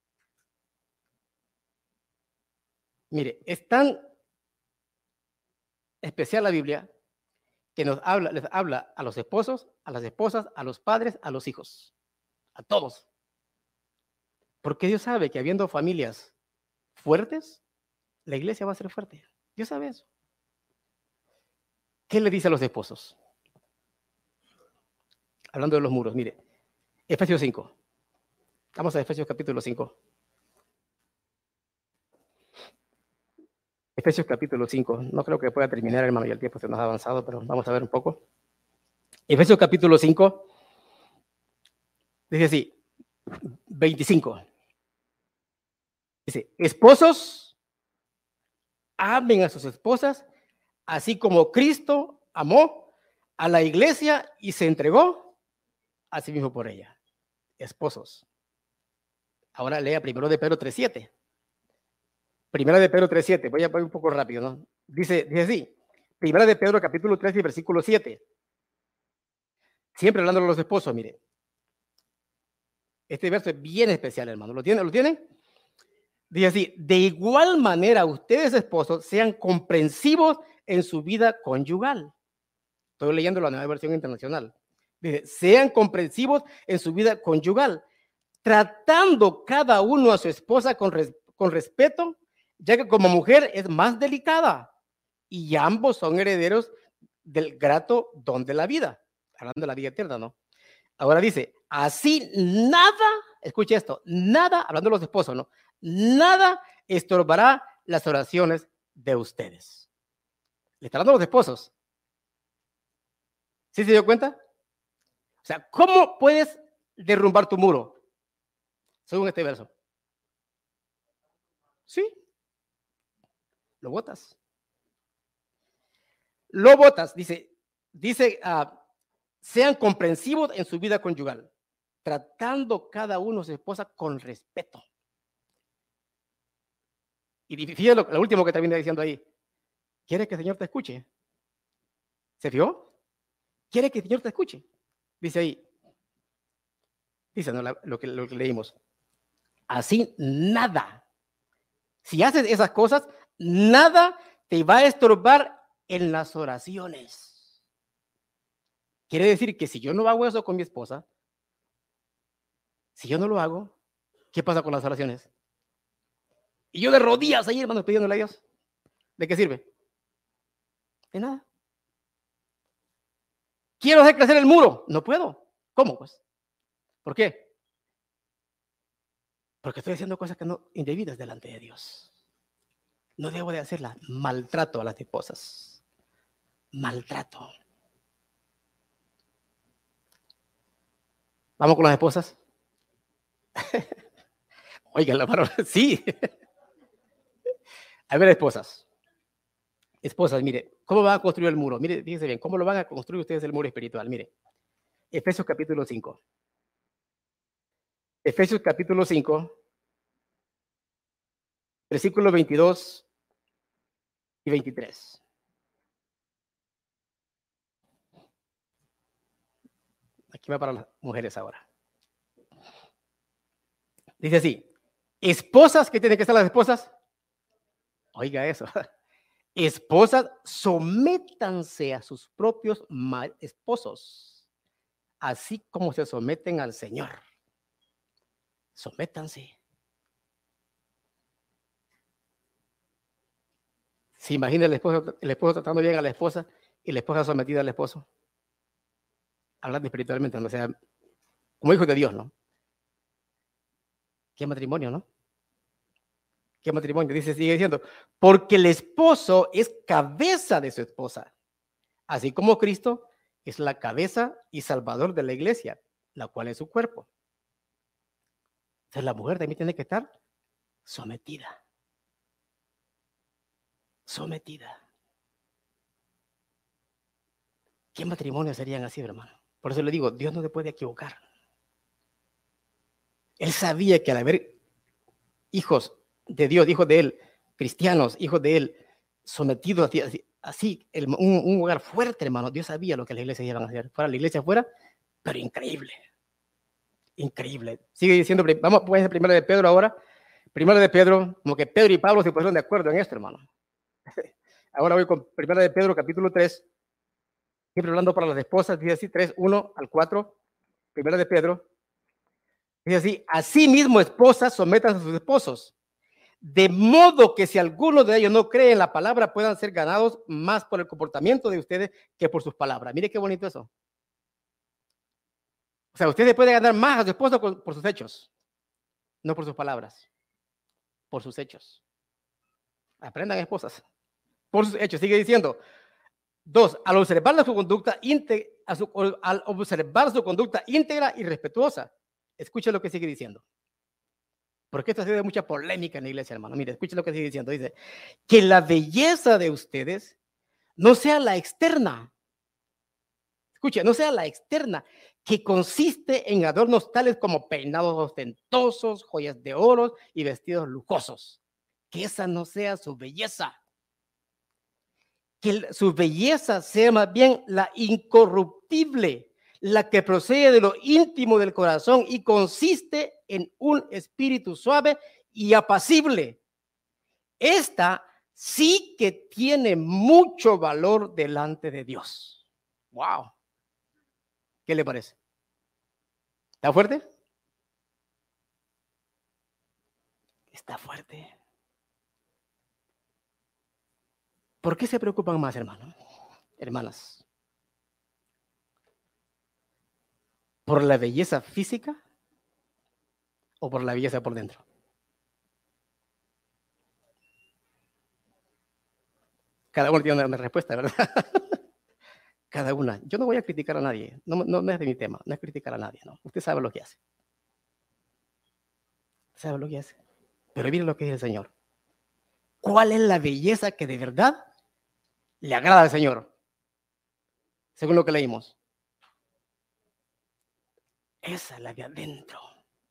S1: Mire, es tan especial la Biblia que les habla a los esposos, a las esposas, a los padres, a los hijos, a todos. Porque Dios sabe que habiendo familias fuertes, la iglesia va a ser fuerte. Dios sabe eso. ¿Qué le dice a los esposos? Hablando de los muros, mire, Efesios 5. Vamos a Efesios capítulo 5. Efesios capítulo 5. No creo que pueda terminar, hermano, ya el tiempo se nos ha avanzado, pero vamos a ver un poco. Efesios capítulo 5. Dice así, 25. Dice, esposos, amen a sus esposas, así como Cristo amó a la iglesia y se entregó a sí mismo por ella. Esposos. Ahora lea primero de Pedro 3:7. Primera de Pedro 3:7. Voy a poner un poco rápido, ¿no? Dice así. Primera de Pedro capítulo 3 y versículo 7. Siempre hablando de los esposos, mire. Este verso es bien especial, hermano. ¿Lo tienen? ¿Lo tienen? Dice así, de igual manera ustedes esposos sean comprensivos en su vida conyugal. Estoy leyendo la nueva versión internacional. Dice, sean comprensivos en su vida conyugal, tratando cada uno a su esposa con respeto, ya que como mujer es más delicada y ambos son herederos del grato don de la vida. Hablando de la vida eterna, ¿no? Ahora dice, así nada, escuche esto, nada, hablando de los esposos, ¿no? Nada estorbará las oraciones de ustedes. Le está hablando a los esposos. ¿Sí se dio cuenta? O sea, ¿cómo puedes derrumbar tu muro? Según este verso. Sí. Lo botas. Lo botas, dice, sean comprensivos en su vida conyugal, tratando cada uno a su esposa con respeto. Y fíjate lo último que termina diciendo ahí. ¿Quiere que el Señor te escuche? ¿Se fijó? ¿Quiere que el Señor te escuche? Dice ahí. Dice, ¿no? lo que leímos. Así nada. Si haces esas cosas, nada te va a estorbar en las oraciones. Quiere decir que si yo no hago eso con mi esposa, si yo no lo hago, ¿qué pasa con las oraciones? Y yo de rodillas ahí, hermanos, pidiéndole a Dios. ¿De qué sirve? De nada. Quiero hacer crecer el muro. No puedo. ¿Cómo, pues? ¿Por qué? Porque estoy haciendo cosas que no indebidas delante de Dios. No debo de hacerlas. Maltrato a las esposas. Maltrato. ¿Vamos con las esposas? Oigan, la palabra, sí. A ver, esposas. Esposas, mire, ¿cómo van a construir el muro? Mire, fíjense bien, ¿cómo lo van a construir ustedes el muro espiritual? Mire, Efesios capítulo 5. Efesios capítulo 5, versículos 22 y 23. Aquí va para las mujeres ahora. Dice así, esposas, ¿qué tienen que ser las esposas? Oiga eso. Esposas, sométanse a sus propios esposos, así como se someten al Señor. Sométanse. ¿Se imagina el esposo tratando bien a la esposa y la esposa sometida al esposo? Hablando espiritualmente, ¿no? O sea, como hijos de Dios, ¿no? ¿Qué matrimonio, no? ¿Qué matrimonio? Dice, sigue diciendo, porque el esposo es cabeza de su esposa, así como Cristo es la cabeza y salvador de la iglesia, la cual es su cuerpo. Entonces la mujer también tiene que estar sometida. Sometida. ¿Qué matrimonios serían así, hermano? Por eso le digo, Dios no se puede equivocar. Él sabía que al haber hijos de Dios, hijos de él, cristianos, hijos de él, sometidos así un lugar fuerte, hermano, Dios sabía lo que las iglesias iban a hacer. Fuera la iglesia fuera, pero increíble. Increíble. Sigue diciendo, vamos pues a primero de Pedro ahora. Primero de Pedro, como que Pedro y Pablo se pusieron de acuerdo en esto, hermano. Ahora voy con primero de Pedro, capítulo 3. Siempre hablando para las esposas, dice así, 3, 1 al 4. Primero de Pedro. Dice así, asimismo esposas sometan a sus esposos, de modo que si alguno de ellos no cree en la palabra, puedan ser ganados más por el comportamiento de ustedes que por sus palabras. Mire qué bonito eso. O sea, usted puede ganar más a su esposo por sus hechos, no por sus palabras, por sus hechos. Aprendan, esposas, por sus hechos. Sigue diciendo, 2, al observar su conducta íntegra y respetuosa. Escuche lo que sigue diciendo. Porque esto ha sido mucha polémica en la iglesia, hermano. Mire, escuche lo que sigue diciendo. Dice, que la belleza de ustedes no sea la externa. Escuche, no sea la externa, que consiste en adornos tales como peinados ostentosos, joyas de oro y vestidos lujosos. Que esa no sea su belleza. Que su belleza sea más bien la incorruptible, la que procede de lo íntimo del corazón y consiste en un espíritu suave y apacible. Esta sí que tiene mucho valor delante de Dios. ¡Wow! ¿Qué le parece? ¿Está fuerte? Está fuerte. ¿Por qué se preocupan más, hermanos? Hermanas? ¿Por la belleza física o por la belleza por dentro? Cada uno tiene una respuesta, ¿verdad? Cada una. Yo no voy a criticar a nadie. No es de mi tema. No es criticar a nadie. No. Usted sabe lo que hace. ¿Sabe lo que hace? Pero mire lo que dice el Señor. ¿Cuál es la belleza que de verdad le agrada al Señor? Según lo que leímos. Esa es la de adentro.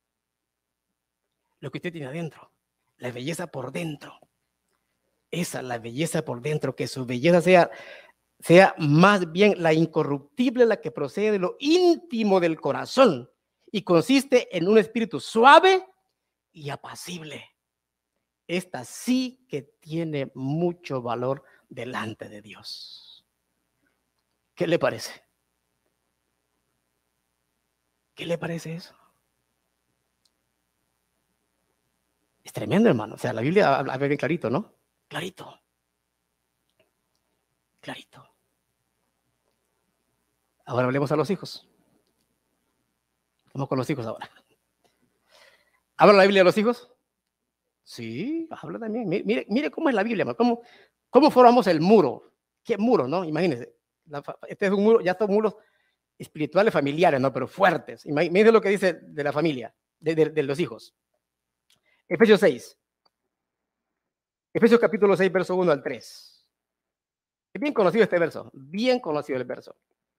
S1: Lo que usted tiene adentro. La belleza por dentro. Esa es la belleza por dentro. Que su belleza sea más bien la incorruptible, la que procede de lo íntimo del corazón y consiste en un espíritu suave y apacible. Esta sí que tiene mucho valor delante de Dios. ¿Qué le parece? ¿Qué le parece eso? Es tremendo, hermano. O sea, la Biblia habla bien clarito, ¿no? Clarito. Clarito. Ahora hablemos a los hijos. Vamos con los hijos ahora. ¿Habla la Biblia de los hijos? Sí, habla también. Mire cómo es la Biblia, cómo formamos el muro. ¿Qué muro, no? Imagínense. Este es un muro, ya son muros espirituales familiares, ¿no? Pero fuertes. Imagínense lo que dice de la familia, de los hijos. Efesios 6. Efesios capítulo 6, verso 1 al 3. Es bien conocido este verso. Bien conocido el verso.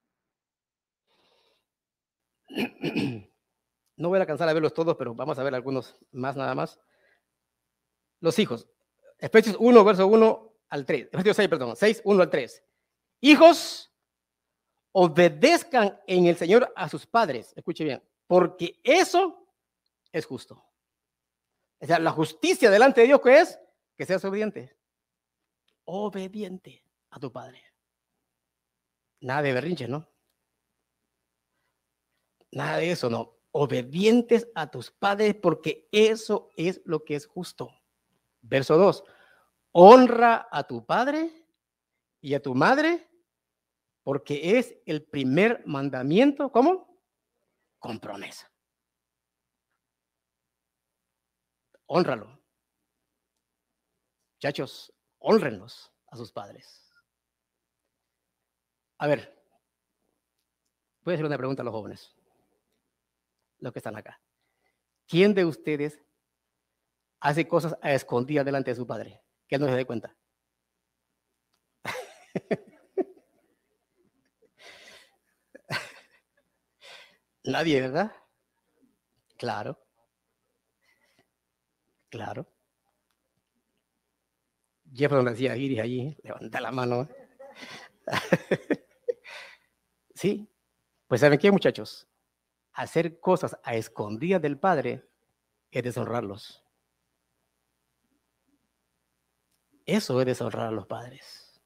S1: No voy a alcanzar a verlos todos, pero vamos a ver algunos más nada más. Los hijos. Efesios 1, verso 1 al 3. Efesios 6, perdón. 6, 1 al 3. Hijos, obedezcan en el Señor a sus padres. Escuche bien. Porque eso es justo. O sea, la justicia delante de Dios, ¿qué es? Que seas obediente. Obediente a tu padre. Nada de berrinche, ¿no? Nada de eso, no. Obedientes a tus padres porque eso es lo que es justo. Verso 2. Honra a tu padre y a tu madre porque es el primer mandamiento. ¿Cómo? Con promesa. Hónralo. Muchachos, honrenlos a sus padres. A ver, voy a hacer una pregunta a los jóvenes, los que están acá. ¿Quién de ustedes hace cosas a escondidas delante de su padre? Que él no se dé cuenta. Nadie, ¿verdad? Claro. Claro. Jefferson decía, Iris allí, levanta la mano. Sí, pues ¿saben qué, muchachos? Hacer cosas a escondidas del Padre es deshonrarlos. Eso es deshonrar a los padres.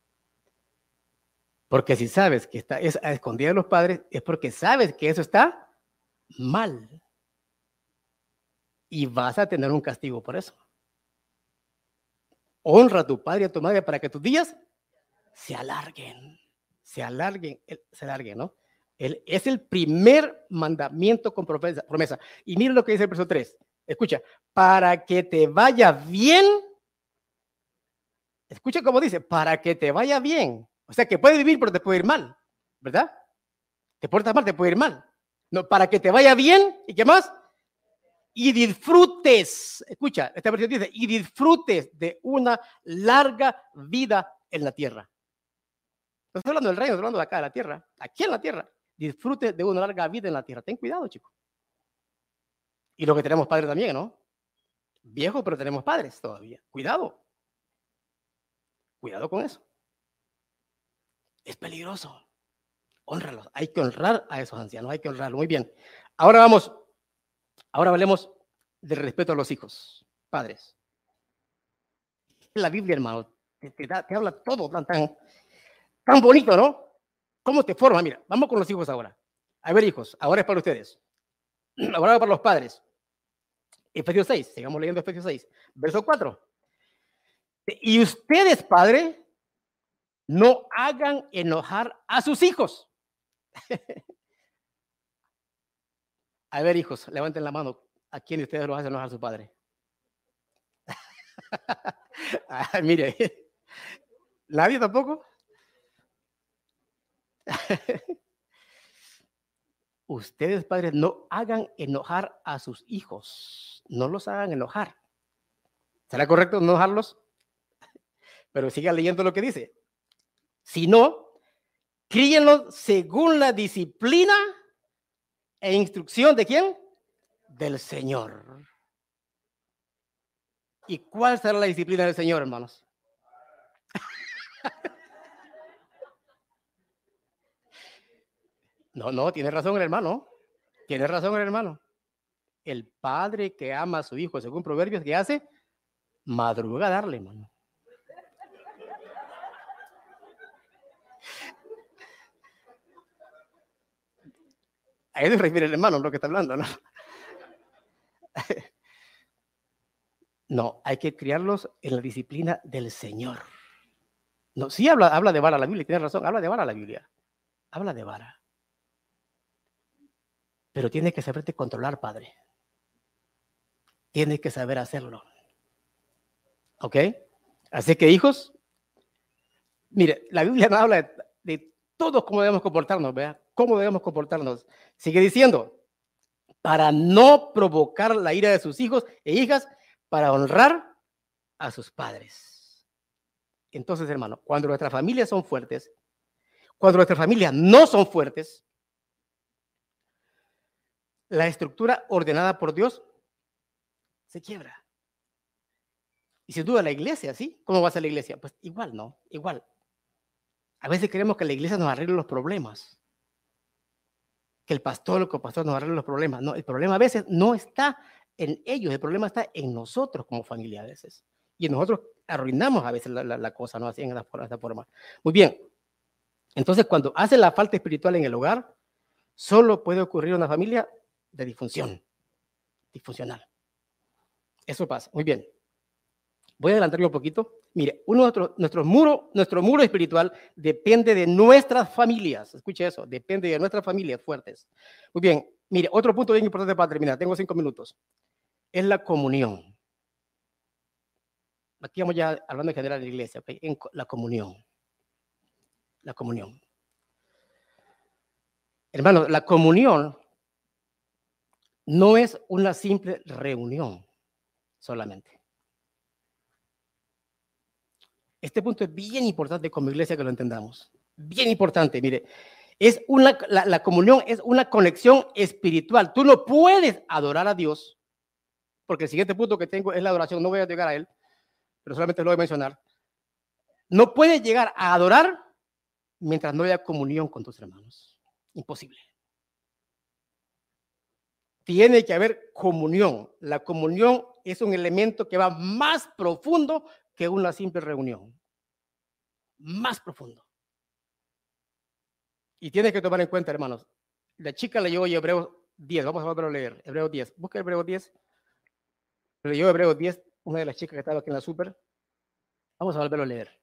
S1: Porque si sabes que es a escondidas de los padres, es porque sabes que eso está mal. Y vas a tener un castigo por eso. Honra a tu padre y a tu madre para que tus días se alarguen, ¿no? Es el primer mandamiento con promesa. Y mira lo que dice el verso 3. Escucha, para que te vaya bien. Escucha cómo dice, para que te vaya bien. O sea, que puedes vivir, pero te puede ir mal, ¿verdad? Te portas mal, te puede ir mal. No, para que te vaya bien, ¿y qué más? Y disfrutes, escucha, esta versión dice, y disfrutes de una larga vida en la tierra. No estoy hablando del reino, estoy hablando de acá, de la tierra. Aquí en la tierra, disfrute de una larga vida en la tierra. Ten cuidado, chicos. Y lo que tenemos padres también, ¿no? Viejos, pero tenemos padres todavía. Cuidado. Cuidado con eso. Es peligroso. Hónralos. Hay que honrar a esos ancianos, hay que honrarlos. Muy bien. Ahora hablemos del respeto a los hijos, padres. La Biblia, hermano, te habla todo tan bonito, ¿no? ¿Cómo te forma? Mira, vamos con los hijos ahora. A ver, hijos, ahora es para ustedes. Ahora para los padres. Efesios 6, sigamos leyendo Efesios 6, verso 4. Y ustedes, padre, no hagan enojar a sus hijos. A ver, hijos, levanten la mano. ¿A quién de ustedes los hace enojar a su padre? Mire, ¿nadie tampoco? Ustedes, padres, no hagan enojar a sus hijos. No los hagan enojar. ¿Será correcto no enojarlos? Pero sigan leyendo lo que dice. Si no, críenlos según la disciplina e instrucción de ¿quién? Del Señor. ¿Y cuál será la disciplina del Señor, hermanos? No, tiene razón el hermano. Tiene razón el hermano. El padre que ama a su hijo, según Proverbios, ¿qué hace? Madruga a darle, hermano. A eso se refiere el hermano, lo que está hablando, ¿no? No, hay que criarlos en la disciplina del Señor. No, sí habla de vara la Biblia, tiene razón, habla de vara la Biblia. Habla de vara. Pero tienes que saberte controlar, padre. Tienes que saber hacerlo. ¿Ok? Así que, hijos, mire, la Biblia no habla de todos cómo debemos comportarnos, ¿verdad? ¿Cómo debemos comportarnos? Sigue diciendo, para no provocar la ira de sus hijos e hijas, para honrar a sus padres. Entonces, hermano, cuando nuestras familias son fuertes, cuando nuestras familias no son fuertes, la estructura ordenada por Dios se quiebra. Y sin duda la iglesia, ¿sí? ¿Cómo va a ser la iglesia? Pues igual, ¿no? Igual. A veces queremos que la iglesia nos arregle los problemas. Que el pastor o el copastor nos arregle los problemas. No, el problema a veces no está en ellos, el problema está en nosotros como familia a veces. Y nosotros arruinamos a veces la cosa, ¿no? Así en esta forma. Muy bien. Entonces, cuando hace la falta espiritual en el hogar, solo puede ocurrir una familia de disfuncional. Eso pasa. Muy bien. Voy a adelantarme un poquito. Mire, nuestro muro espiritual depende de nuestras familias. Escuche eso, depende de nuestras familias fuertes. Muy bien, mire, otro punto bien importante para terminar, tengo 5 minutos. Es la comunión. Aquí vamos ya hablando en general de la iglesia, ¿okay? La comunión. La comunión. Hermanos, la comunión no es una simple reunión solamente. Este punto es bien importante como iglesia que lo entendamos. Bien importante, mire. La comunión es una conexión espiritual. Tú no puedes adorar a Dios porque el siguiente punto que tengo es la adoración. No voy a llegar a él, pero solamente lo voy a mencionar. No puedes llegar a adorar mientras no haya comunión con tus hermanos. Imposible. Tiene que haber comunión. La comunión es un elemento que va más profundo que una simple reunión. Más profundo. Y tienes que tomar en cuenta, hermanos. La chica leyó hoy Hebreos 10. Vamos a volver a leer. Hebreos 10. Busca Hebreos 10. Leyó Hebreos 10, una de las chicas que estaba aquí en la súper. Vamos a volverlo a leer.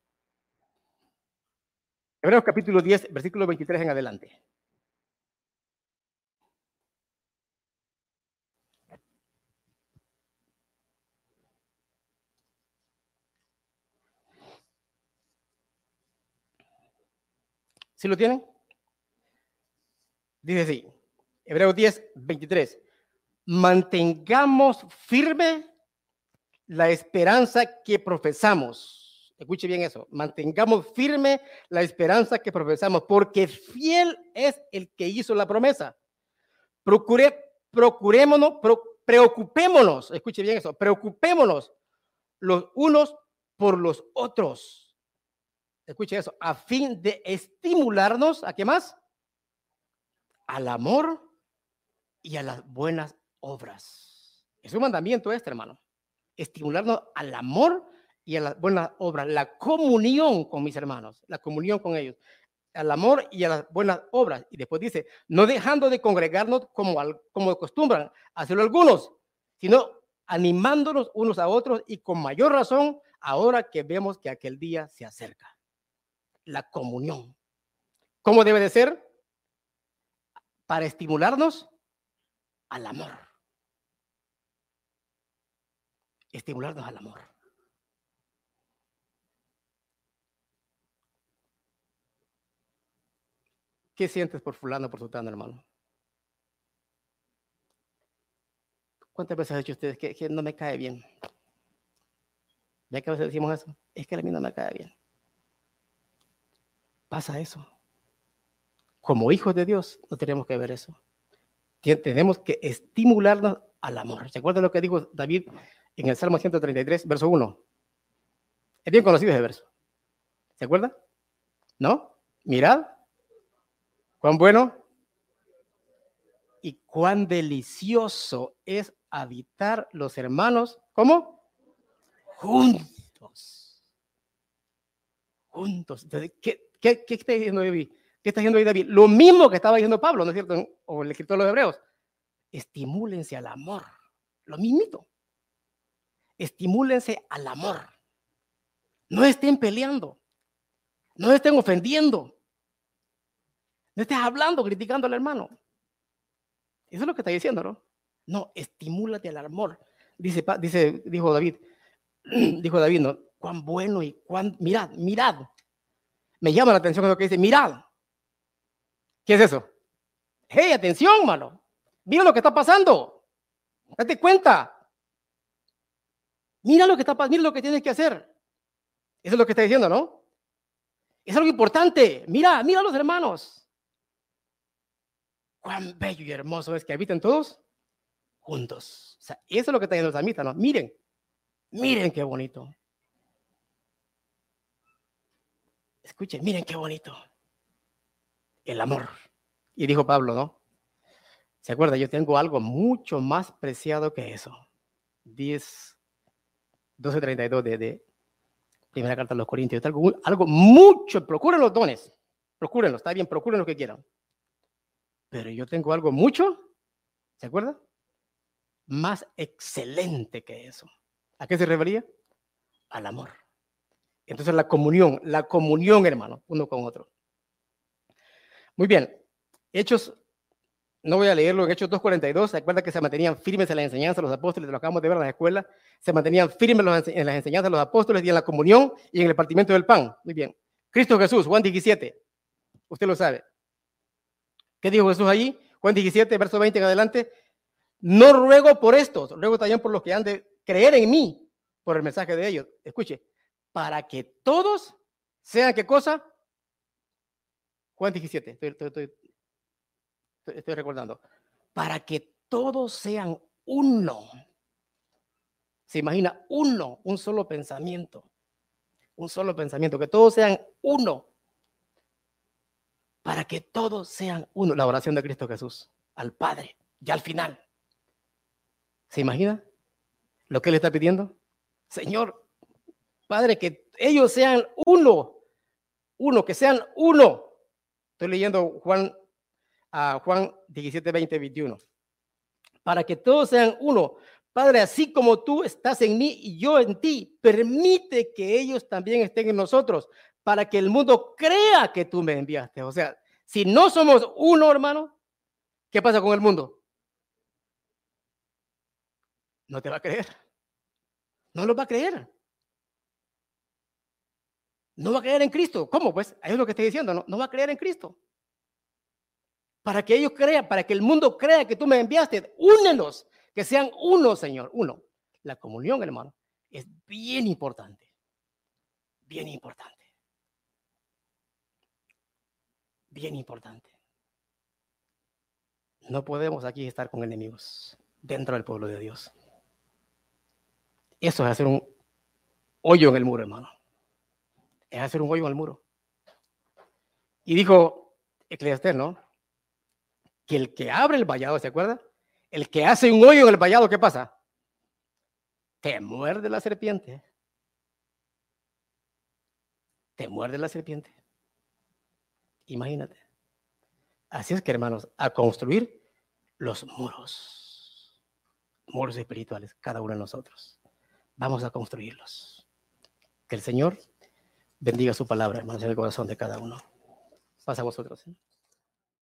S1: Hebreos capítulo 10, versículo 23 en adelante. ¿Sí lo tienen? Dice así, Hebreos 10, 23. Mantengamos firme la esperanza que profesamos. Escuche bien eso. Mantengamos firme la esperanza que profesamos, porque fiel es el que hizo la promesa. Preocupémonos, escuche bien eso, preocupémonos los unos por los otros. Escuche eso, a fin de estimularnos, ¿a qué más? Al amor y a las buenas obras. Es un mandamiento este, hermano. Estimularnos al amor y a las buenas obras, la comunión con mis hermanos, la comunión con ellos, al amor y a las buenas obras. Y después dice, no dejando de congregarnos como acostumbran hacerlo algunos, sino animándonos unos a otros y con mayor razón ahora que vemos que aquel día se acerca. La comunión. ¿Cómo debe de ser? Para estimularnos al amor. Estimularnos al amor. ¿Qué sientes por fulano, por sultano, hermano? ¿Cuántas veces han dicho ustedes que no me cae bien? ¿Ya que a veces decimos eso? Es que a mí no me cae bien. Pasa eso. Como hijos de Dios, no tenemos que ver eso. Tenemos que estimularnos al amor. ¿Se acuerdan lo que dijo David en el Salmo 133, verso 1? Es bien conocido ese verso. ¿Se acuerda? ¿No? Mirad, cuán bueno y cuán delicioso es habitar los hermanos, ¿cómo? Juntos. Juntos. Entonces, ¿qué está diciendo David? ¿Qué está diciendo David? Lo mismo que estaba diciendo Pablo, ¿no es cierto? O el escritor de los Hebreos. Estimúlense al amor. Lo mismito. Estimúlense al amor. No estén peleando. No estén ofendiendo. No estés hablando, criticando al hermano. Eso es lo que está diciendo, ¿no? No, estimúlate al amor. Dijo David, ¿no? Cuán bueno y cuán, mirad. Me llama la atención lo que dice, mirad. ¿Qué es eso? Hey, atención, mano. Mira lo que está pasando. Date cuenta. Mira lo que está pasando, mira lo que tienes que hacer. Eso es lo que está diciendo, ¿no? Es algo importante. Mira los hermanos. Cuán bello y hermoso es que habiten todos juntos. O sea, eso es lo que está diciendo el salmista, ¿no? Miren qué bonito. Escuchen, miren qué bonito. El amor. Y dijo Pablo, ¿no? ¿Se acuerda? Yo tengo algo mucho más preciado que eso. 12:32 de primera carta a los Corintios. Algo mucho, procuren los dones. Procúrenlo, está bien, procuren lo que quieran. Pero yo tengo algo mucho, ¿se acuerda? Más excelente que eso. ¿A qué se refería? Al amor. Entonces la comunión, hermano, uno con otro. Muy bien. Hechos, no voy a leerlo, en Hechos 2:42, ¿se acuerda que se mantenían firmes en la enseñanza de los apóstoles? Lo acabamos de ver en la escuela. Se mantenían firmes en las enseñanzas de los apóstoles y en la comunión y en el partimiento del pan. Muy bien. Cristo Jesús, Juan 17. Usted lo sabe. ¿Qué dijo Jesús allí? Juan 17, verso 20 en adelante. No ruego por estos, ruego también por los que han de creer en mí, por el mensaje de ellos. Escuche, para que todos sean, ¿qué cosa? Juan 17, estoy recordando. Para que todos sean uno, Se imagina uno, un solo pensamiento, que todos sean uno, para que todos sean uno. La oración de Cristo Jesús al Padre, ya al final. ¿Se imagina lo que Él está pidiendo? Señor, Padre, que ellos sean uno, que sean uno. Estoy leyendo Juan 17, 20, 21. Para que todos sean uno. Padre, así como tú estás en mí y yo en ti, permite que ellos también estén en nosotros, para que el mundo crea que tú me enviaste. O sea, si no somos uno, hermano, ¿qué pasa con el mundo? No te va a creer. No lo va a creer. No va a creer en Cristo. ¿Cómo? Pues, es lo que estoy diciendo, no va a creer en Cristo. Para que ellos crean, para que el mundo crea que tú me enviaste, únelos, que sean uno, Señor, uno. La comunión, hermano, es bien importante. Bien importante. Bien importante. No podemos aquí estar con enemigos dentro del pueblo de Dios. Eso es hacer un hoyo en el muro, hermano. Es hacer un hoyo en el muro. Y dijo Eclesiastés, ¿no? Que el que abre el vallado, ¿se acuerda? El que hace un hoyo en el vallado, ¿qué pasa? Te muerde la serpiente. Te muerde la serpiente. Imagínate. Así es que, hermanos, a construir los muros espirituales, cada uno de nosotros. Vamos a construirlos. Que el Señor bendiga su palabra, hermanos, en el corazón de cada uno. Pasa a vosotros.